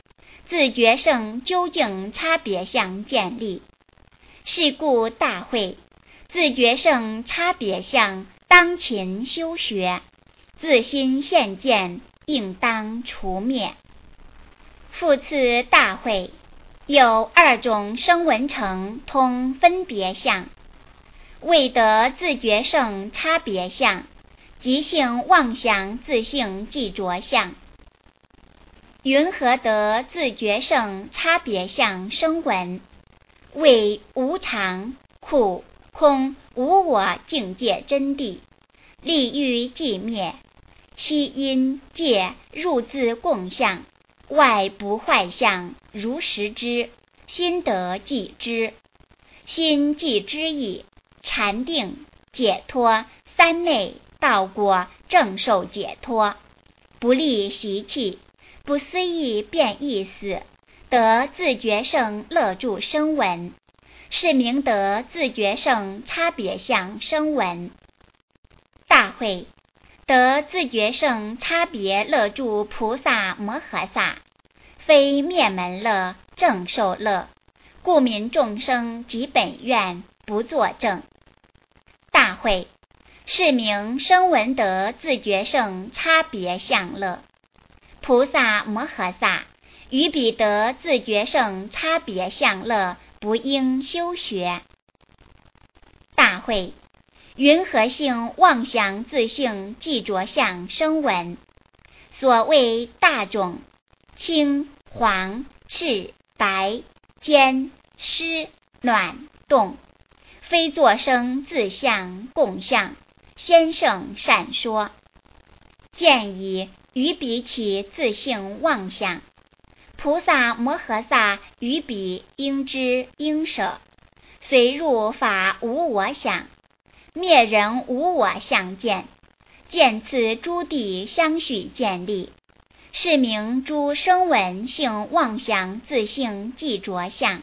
自觉圣究竟差别相建立。是故大会，自觉圣差别相当勤修学，自心现见应当除灭。复次大会，有2种声闻乘通分别相，未得自觉圣差别相，即性妄想自性即着相。云何得自觉圣差别相声闻？为无常、苦、空、无我境界真谛，立欲寂灭，悉因界入自共相，外不坏相，如实知，心得即知。心即知矣，禅定、解脱、三昧、道果、正受解脱，不立习气，不思议变意思，得自觉圣乐住声闻，是名得自觉圣差别相声闻。大会，得自觉圣差别乐住菩萨摩诃萨，非灭门乐、正受乐，故民众生及本愿不作证。大会，是名声闻得自觉圣差别相乐。菩萨摩诃萨于彼得自觉圣差别相乐，不应修学。大会，云何性妄想自性即着相声闻？所谓大种、青、黄、赤、白、坚、湿、暖、动，非作生自相共相，先生善说。见以于彼起自性妄想，菩萨摩诃萨于彼应知应舍，随入法无我想，灭人无我相见，见此诸地相续建立，是名诸声闻性妄想自性即着相。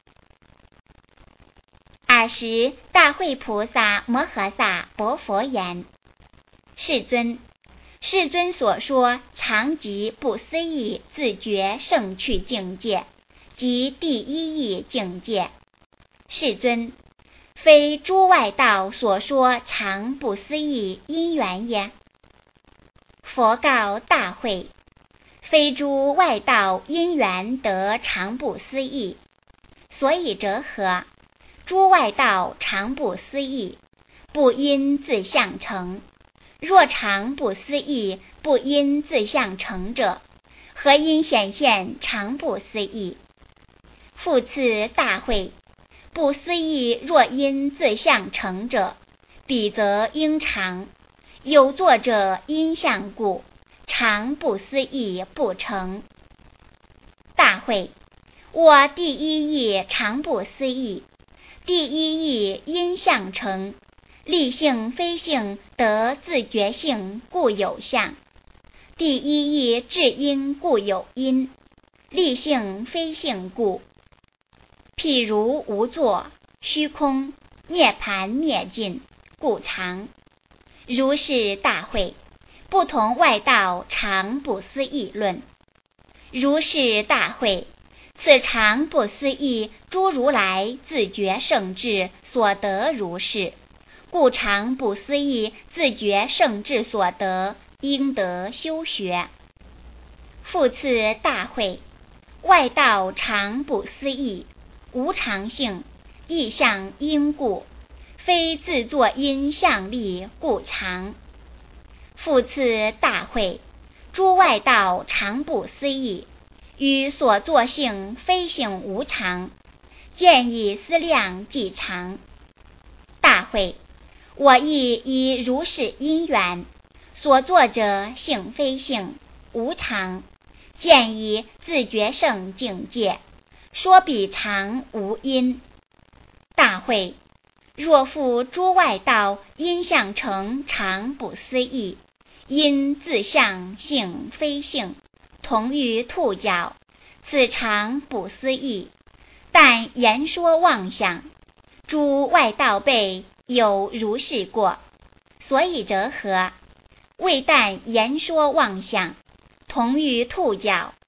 尔时大会菩萨摩诃萨薄佛言：世尊，世尊所说常即不思议自觉胜趣境界，即第一义境界。世尊，非诸外道所说常不思议因缘也。佛告大会：非诸外道因缘得常不思议，所以者何？诸外道常不思议，不因自相成。若常不思议，不因自相成者，何因显现常不思议？复次大会，不思议若因自相成者，彼则应常。有作者因相故，常不思议不成。大会，我第一义常不思议，第一义因相成，立性非性得自觉性故有相，第一义至因故有因，立性非性故。譬如无作、虚空、涅槃灭尽，故常。如是大会，不同外道常不思议论。如是大会，此常不思议诸如来自觉圣智所得如是，故常不思议自觉圣智所得，应得修学。复次大会，外道常不思议无常性异相因故，非自作因相力故常。复次大会，诸外道常不思议与所作性非性无常，见以思量即常。大会，我亦以如是因缘，所作者性非性无常，见以自觉圣境界，说彼常无因。大会，若复诸外道因相成常不思议，因自相性非性，同于兔角，此常不思议，但言说妄想，诸外道辈有如是过，所以者何？未但言说妄想，同于兔角，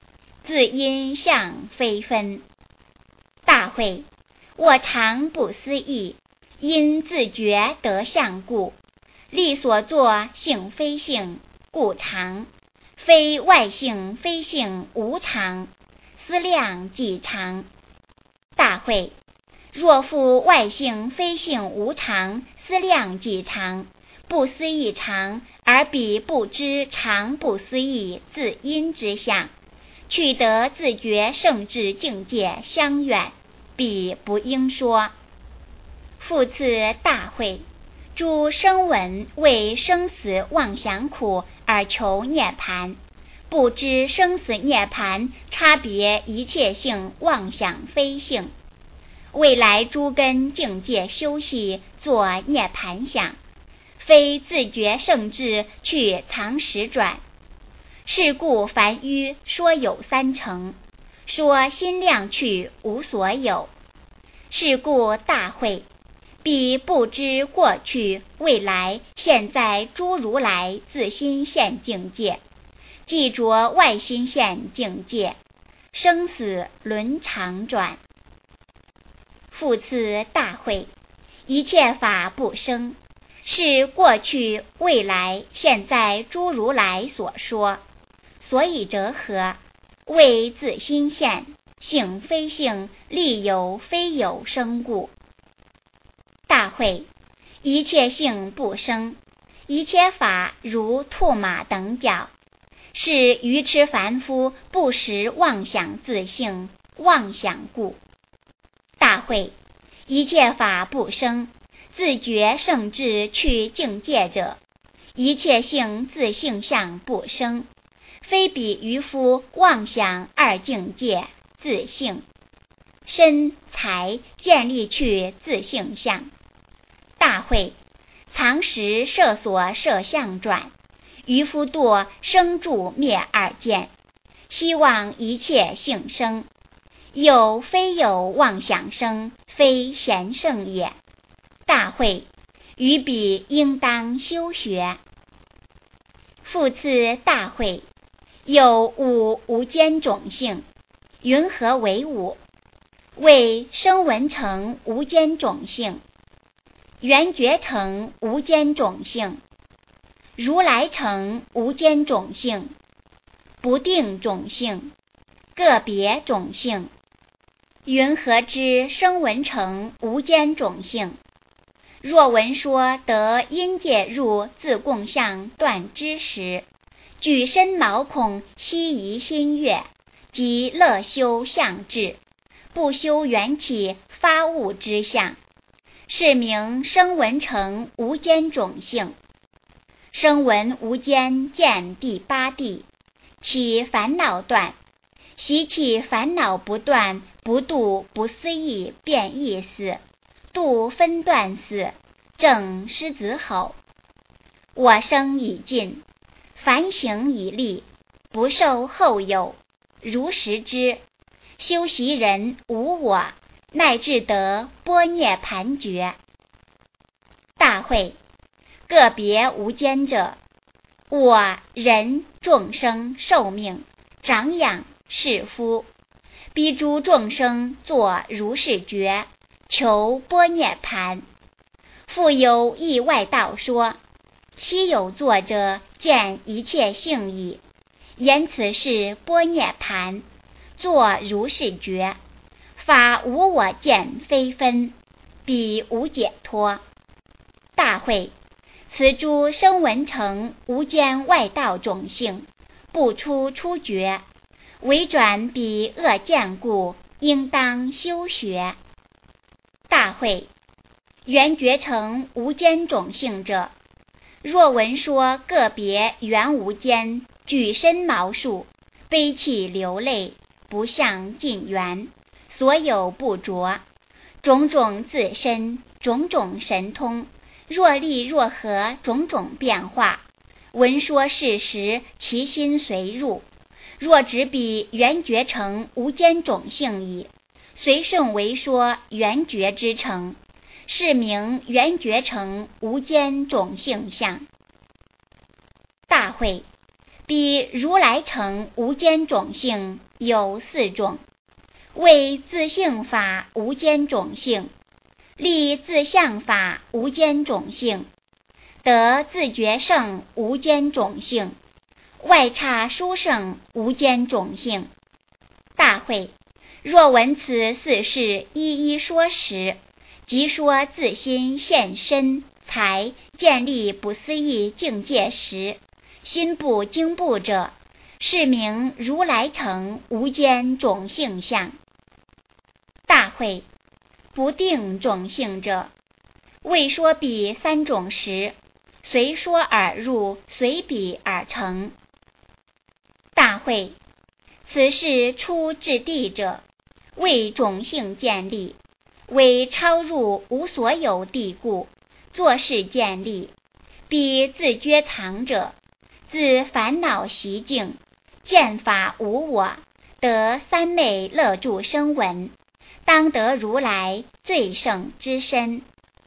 自因相非分。大会，我常不思议，因自觉得相故，力所作性非性，故常。非外性非性无常，思量即常。大会，若复外性非性无常，思量即常，不思议常，而彼不知常不思议自因之相，去得自觉圣智境界相远，彼不应说。复次大会，诸声闻为生死妄想苦而求涅槃，不知生死涅槃差别一切性妄想非性，未来诸根境界修习作涅槃想，非自觉圣智去藏实转。是故凡愚说有三成，说心量去无所有。是故大会，彼不知过去未来现在诸如来自心现境界，即着外心现境界，生死轮常转。复次大会，一切法不生，是过去未来现在诸如来所说，所以者何？谓自心现，性非性，力有非有生故。大会，一切性不生，一切法如兔马等角，是愚痴凡夫不识妄想自性，妄想故。大会，一切法不生，自觉圣智去境界者，一切性自性相不生，非彼愚夫妄想二境界自性，身财建立去自性相。大会，藏识摄所摄相转，愚夫堕生住灭二见，希望一切性生，有非有妄想生，非贤圣也。大会，于彼应当修学。复次大会，有五无间种性，云何为五？谓声闻乘无间种性，缘觉乘无间种性，如来乘无间种性，不定种性，个别种性。云何知声闻乘无间种性？若闻说得因界入自共相断之时，举身毛孔悉移心悦，即乐修相智，不修缘起发物之相，是名声闻乘无间种性。声闻无间见第八地，其烦恼断，习气烦恼不断，不度不思议变异死，度分断死，正狮子吼。我生已尽，凡行已立，不受后有，如实知。修习人无我，乃至得般涅盘觉。大会，个别无间者，我人众生寿命长养是夫，逼诸众生作如是觉，求般涅盘。复有意外道说，昔有作者见一切性矣，言此是般涅盘，作如是觉，法无我见非分，彼无解脱。大会，此诸声闻乘无间外道种性，不出初觉，唯转彼恶见故，应当修学。大会，缘觉乘无间种性者，若闻说个别缘无间，举身毛数，悲泣流泪，不向尽缘，所有不着，种种自身，种种神通，若力若合，种种变化，闻说事实，其心随入。若只彼缘觉乘无间种性矣，随顺为说缘觉之乘，是名缘觉乘无间种性相。大会，彼如来乘无间种性， 有4种，谓自性法无间种性，立自相法无间种性，得自觉圣无间种性，外差殊胜无间种性。大会，若闻此4事一一说时，即说自心现身才建立不思议境界时，心不惊怖者，是名如来成无间种性相。大会，不定种性者，未说彼3种时，随说而入，随彼而成。大会，此事出至地者，为种性建立，为超入无所有地故，作事建立，彼自觉藏者，自烦恼习境，见法无我，得三昧乐住声闻，当得如来最胜之身。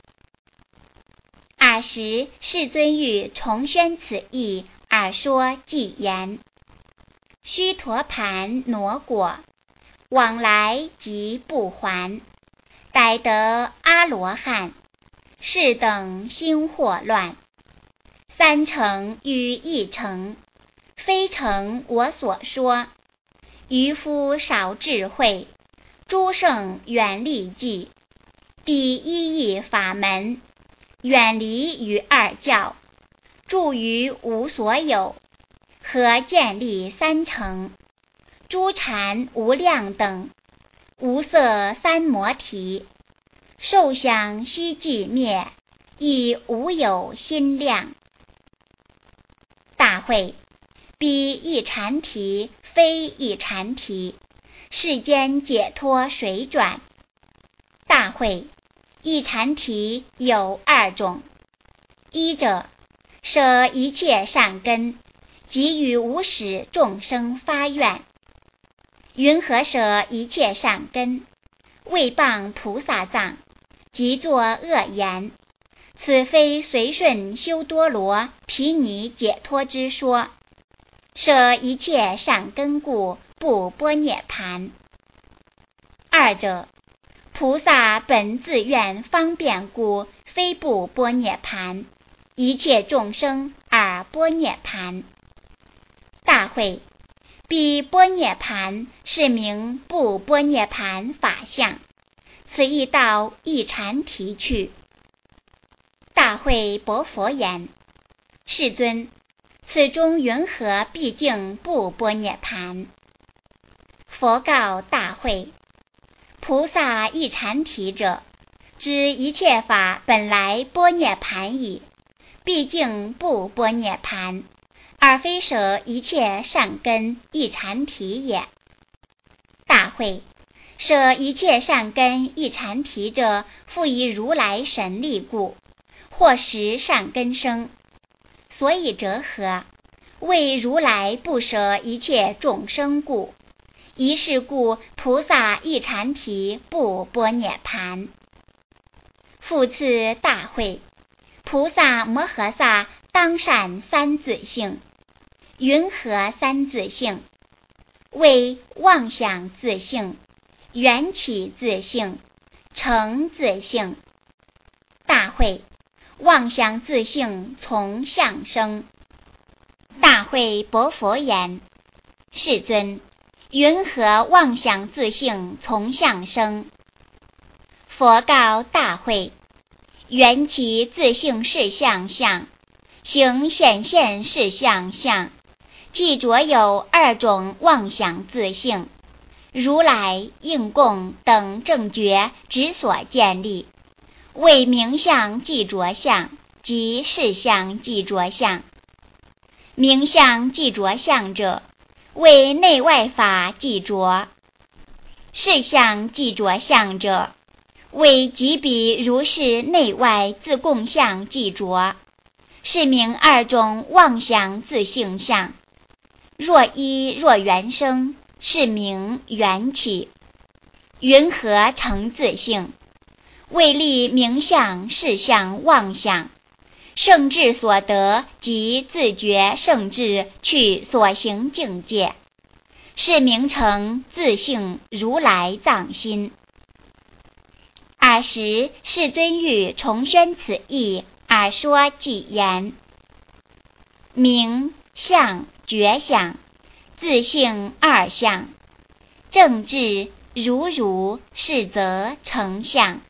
尔时世尊欲重宣此义，而说偈言：须陀盘挪果，往来即不还，逮得阿罗汉，是等心惑乱。3乘与1乘，非乘我所说。愚夫少智慧，诸圣远利济。第一义法门，远离于2教，住于无所有，何建立3乘？诸禅无量等，无色三摩提，受想悉寂灭，亦无有心量。大会，彼一禅提非一禅提，世间解脱水转。大会，一禅提有2种，一者，舍一切善根，即与无始众生发愿。云何舍一切善根？为谤菩萨藏，即作恶言，此非随顺修多罗毗尼解脱之说，舍一切善根故，不般涅盘。2者，菩萨本自愿方便故，非不般涅盘，一切众生而般涅盘。大会，彼般涅盘是名不般涅盘法相，此亦道一禅提去。大会薄佛言：世尊，此中云何毕竟不般涅盘？佛告大会：菩萨一禅提者，知一切法本来般涅盘矣，毕竟不般涅盘，而非舍一切善根一禅提也。大会，舍一切善根一禅提者，复以如来神力故，或使善根生。所以者何？为如来不舍一切众生故。一是故，菩萨一禅提不般涅盘。复次大会，菩萨摩诃萨当善3自性。云何3自性？为妄想自性、缘起自性、成自性。大会，妄想自性从相生。大会薄佛言：世尊，云何妄想自性从相生？佛告大会：缘起自性是相相，行显现是相相，即着有2种妄想自性，如来、应供等正觉之所建立，为名相即着相，即事相即着相。名相即着相者，为内外法即着；事相即着相者，为即彼如是内外自共相即着，是名2种妄想自性相。若一若缘生，是名缘起。云何成自性？为立名相、事相、妄想，圣智所得即自觉圣智去所行境界， 是名称自性如来藏心。尔时世尊欲重宣此义，而说偈言：名相觉相，自性二相，正智如如，是则成相。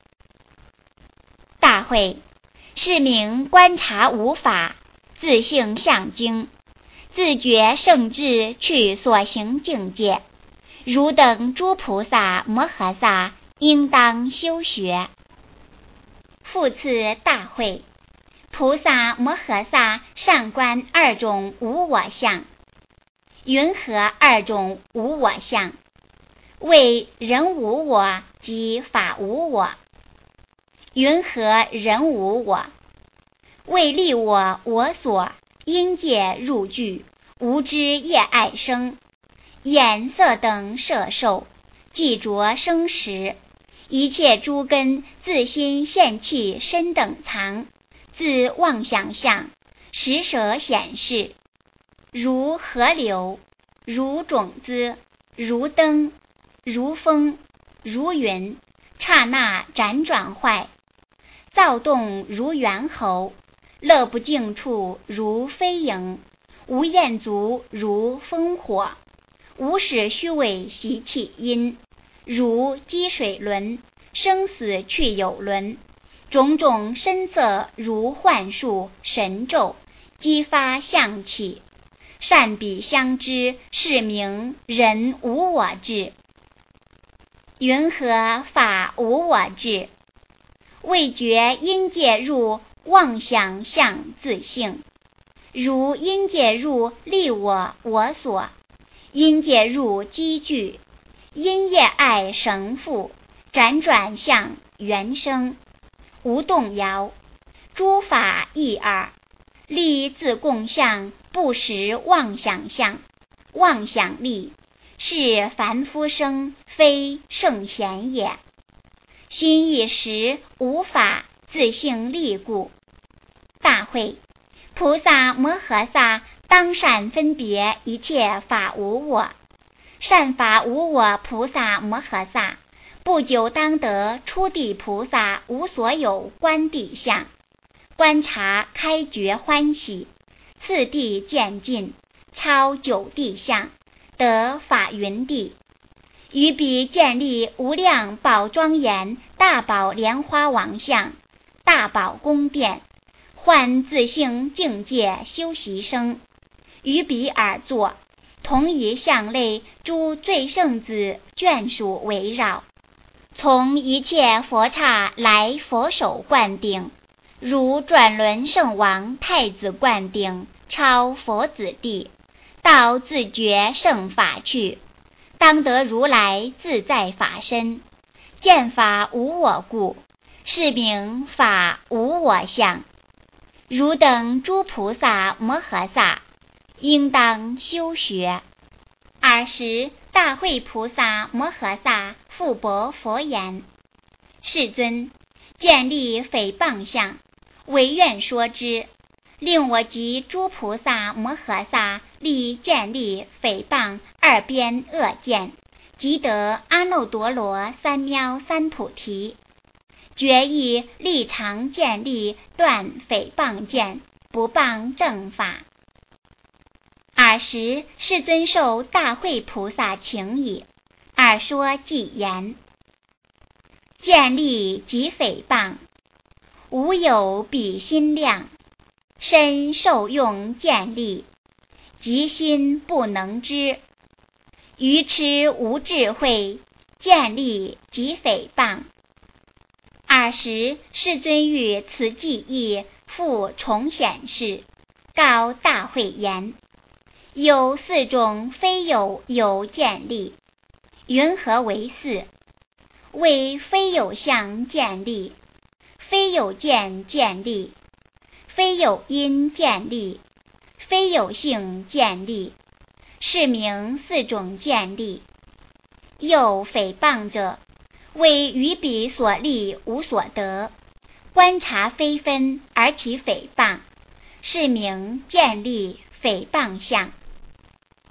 大会是名观察无法，自性相经，自觉圣智去所行境界，汝等诸菩萨摩诃萨应当修学。复次大会，菩萨摩诃萨上观二种无我相，云何二种无我相？为人无我及法无我。云何人无我？为利我所，因界入具，无知业爱生，眼色等摄受，既着生时，一切诸根自心现气身等藏，自妄想相，实舍显示，如河流，如种子，如灯，如风，如云，刹那辗转坏，躁动如猿猴，乐不净处如飞蝇，无厌足如烽火，无始虚伪习气因，如积水轮，生死去有轮，种种身色如幻术神咒，激发相气，善彼相知，是名人无我智。云何法无我智？未觉因界入妄想相自性，如因界入利我所，因界入积聚，因业爱绳缚，辗转相缘生，无动摇，诸法一耳，力自共相，不识妄想相，妄想力，是凡夫生，非圣贤也。心一时无法，自性力故。大会，菩萨摩诃萨当善分别一切法无我，善法无我菩萨摩诃萨不久当得初地菩萨无所有观地相，观察开觉欢喜，次第渐进，超九地相，得法云地，于彼建立无量宝庄严大宝莲花王像，大宝宫殿，幻自性境界修习生，于彼而坐，同一相类诸最圣子眷属围绕，从一切佛刹来佛手灌顶，如转轮圣王太子灌顶，超佛子地，到自觉圣法去，当得如来自在法身，见法无我故，是名法无我相。汝等诸菩萨摩诃萨应当修学。尔时大会菩萨摩诃萨复薄佛言：世尊，见立诽谤相，唯愿说之，令我及诸菩萨摩诃萨立见立诽谤二边恶见，即得阿耨多罗三藐三菩提，决意立常见立断诽谤见，不谤正法。尔时世尊受大会菩萨请已，而说偈言：见立即诽谤，无有彼心量，身受用见立，即心不能知，愚痴无智慧，见立即诽谤。尔时世尊欲此偈意复重显示，告大会言：有四种非有见立，云何为四？为非有相见立，非有见见立，非有因见立，非有性见立，是名四种见立。又诽谤者，为于彼所立无所得，观察非分而起诽谤，是名见立诽谤相。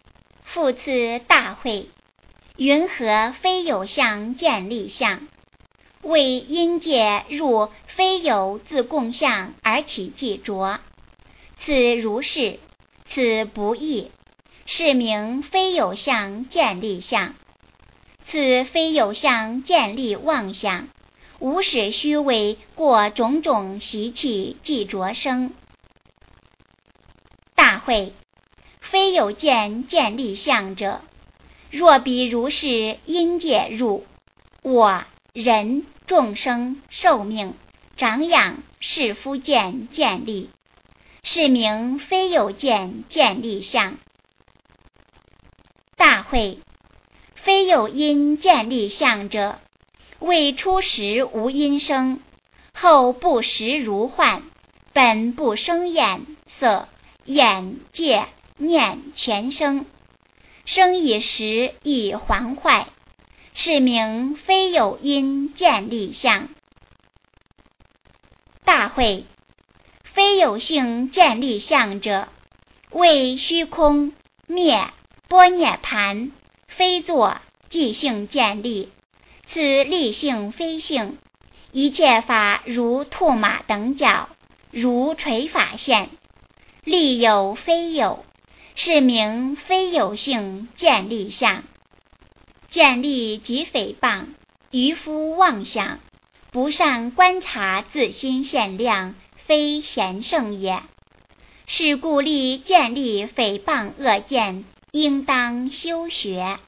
复次大会，云何非有相见立相？为因界入非有自共相而起既着，此如是，此不异，是名非有相见立相。此非有相见立妄想，无始虚伪过种种习气既着生。大会，非有见立相者，若彼如是因界入我人众生寿命长养是夫见立，是名非有见立相。大会，非有因见立相者，为初时无因生，后不时如幻，本不生眼色眼界念前生，生以时亦还坏，是名非有因见立相。大会，非有性见立相者，为虚空灭般涅盘，非作即性见立，此立性非性，一切法如兔马等角，如垂法现，立有非有，是名非有性见立相。见立即诽谤，愚夫妄想，不善观察自心现量，非贤圣也。是故立见立诽谤恶见，应当修学。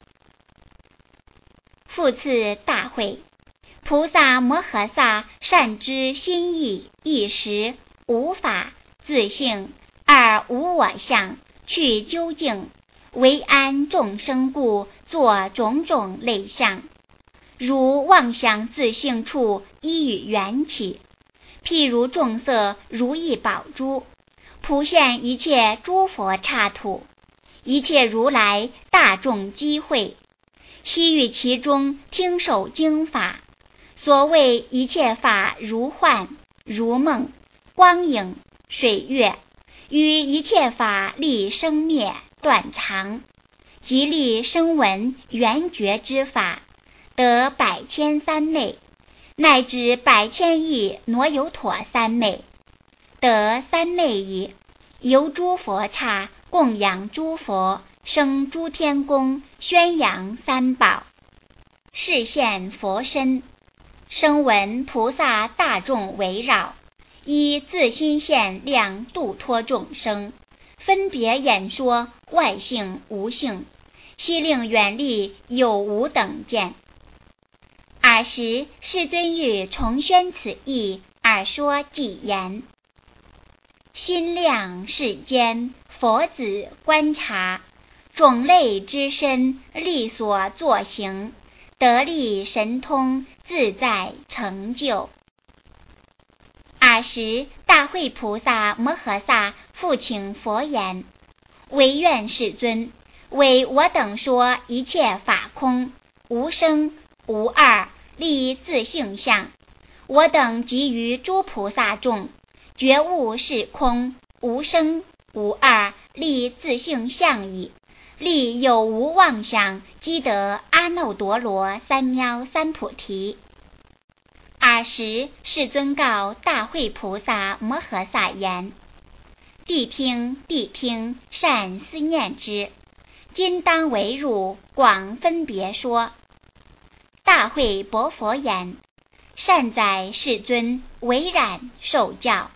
复次大会，菩萨摩诃萨善知心意一时无法自性而无我相，去究竟，为安众生故，作种种类相，如妄想自性处依与缘起，譬如众色如意宝珠，普现一切诸佛刹土，一切如来大众机会，悉于其中听受经法。所谓一切法如幻如梦光影水月，于一切法立生灭断常，即立声闻缘觉之法，得百千三昧，乃至百千亿挪游妥三昧。得三昧已，由诸佛刹供养诸佛，生诸天宫，宣扬三宝，示现佛身，声闻菩萨大众围绕，依自心现量度脱众生，分别演说外性无性，悉令远离有无等见。尔时世尊欲重宣此义，而说偈言：心量世间佛子观察，种类之身力所作行，得力神通自在成就。尔时大会菩萨摩诃萨复请佛言：唯愿世尊为我等说一切法空，无生无二，立自性相。我等即于诸菩萨众，觉悟是空，无生无二，立自性相矣。立有无妄想，积得阿耨多罗三藐三菩提。尔时世尊告大会菩萨摩诃萨言：谛听谛听，善思念之，今当为汝广分别说。大会薄佛言：善哉世尊，唯然受教。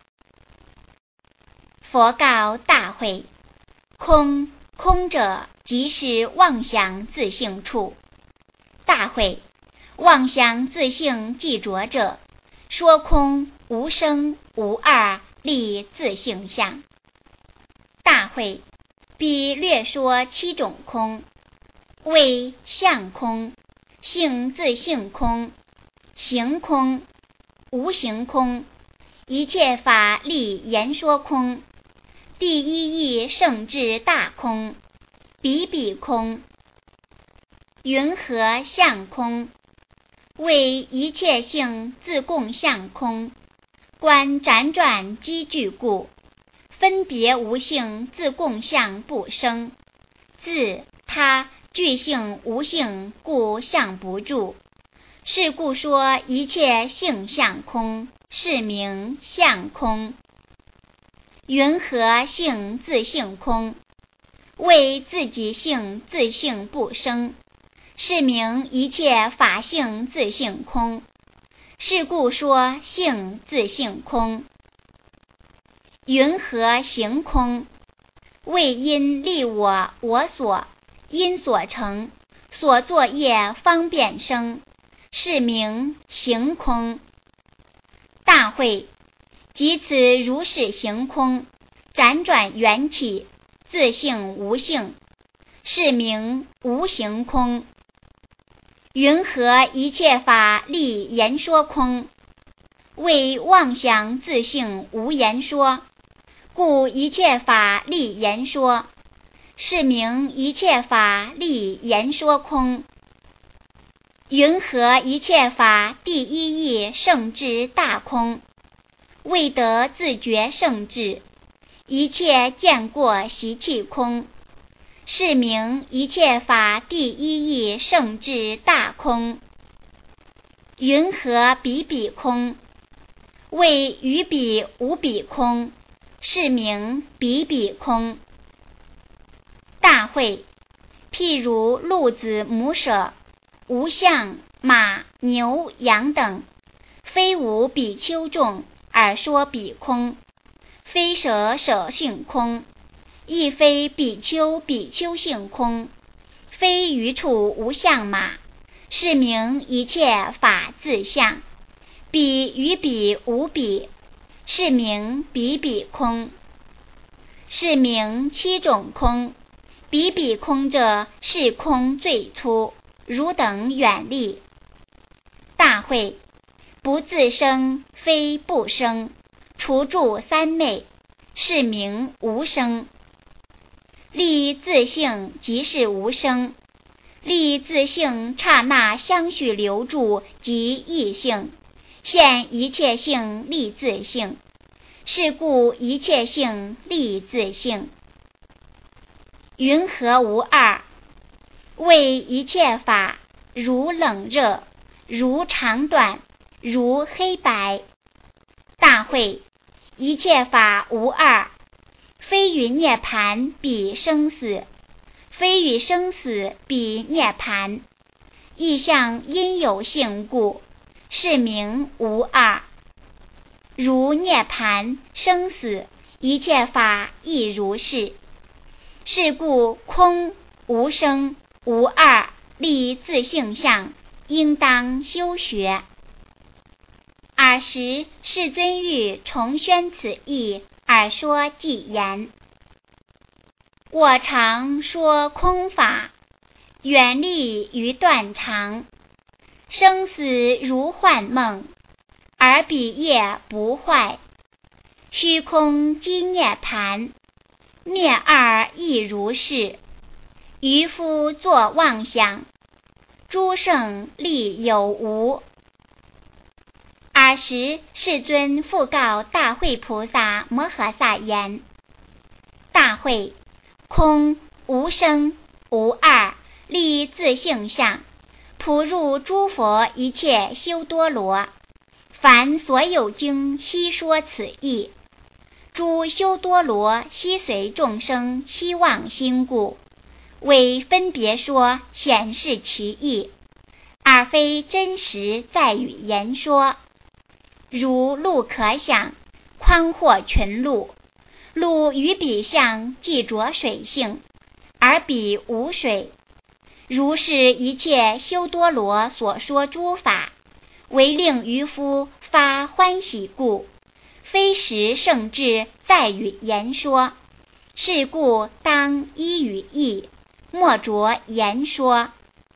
佛告大会：空者即是妄想自性处。大会，妄想自性既着者，说空无生无二，立自性相。大会，彼略说七种空，为相空、性自性空、行空、无行空，一切法立言说空。第一义圣智大空，比比空，云何相空？为一切性自共相空，观辗转积聚故，分别无性自共相不生，自他具性无性，故相不住。是故说一切性相空，是名相空。云何性自性空？谓自己性自性不生，是名一切法性自性空。是故说性自性空。云何行空？谓因利我所，因所成，所作业方便生，是名行空。大会，即此如是行空，辗转缘起，自性无性，是名无行空。云何一切法立言说空？谓妄想自性无言说，故一切法立言说，是名一切法立言说空。云何一切法第一义圣智大空？未得自觉圣智，一切见过习气空，是名一切法第一义圣智大空。云何彼彼空？谓于彼无彼空，是名彼彼空。大会，譬如鹿子母舍，无象马牛羊等，非无比丘众而说彼空，非舍性空，亦非比丘性空，非余处无相马，是名一切法自相。彼与彼无彼，是名彼彼空。是名七种空。彼彼空者，是空最粗，汝等远离。大会，不自生，非不生，除住三昧，是名无生。立自性即是无生，立自性刹那相续留住即异性，现一切性立自性，是故一切性立自性。云何无二？谓一切法如冷热，如长短，如黑白。大会，一切法无二，非与涅盘比生死，非与生死比涅盘，亦向因有性故，是名无二。如涅盘生死，一切法亦如是。是故空无生无二立自性相，应当修学。尔时世尊欲重宣此义，而说偈言：我常说空法，远离于断常，生死如幻梦，而彼业不坏。虚空即涅盘，灭二亦如是。渔夫作妄想，诸圣立有无。尔时世尊复告大会菩萨摩诃萨言：大会，空无生无二立自性相，普入诸佛一切修多罗，凡所有经悉说此义。诸修多罗悉随众生希望心故，为分别说显示其意，而非真实在语言说。如鹿可想，宽获群鹿，鹿与彼相既着水性，而彼无水。如是一切修多罗所说诸法，为令渔夫发欢喜故，非实圣智在语言说。是故当依语义，莫着言说。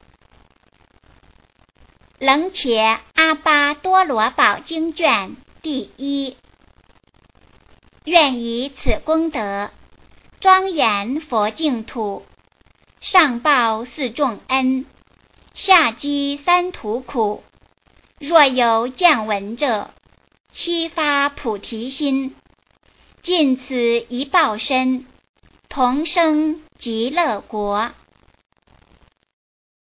楞伽阿巴多罗宝经卷第一。愿以此功德，庄严佛净土，上报四重恩，下济三途苦。若有见闻者，悉发菩提心，尽此一报身，同生极乐国。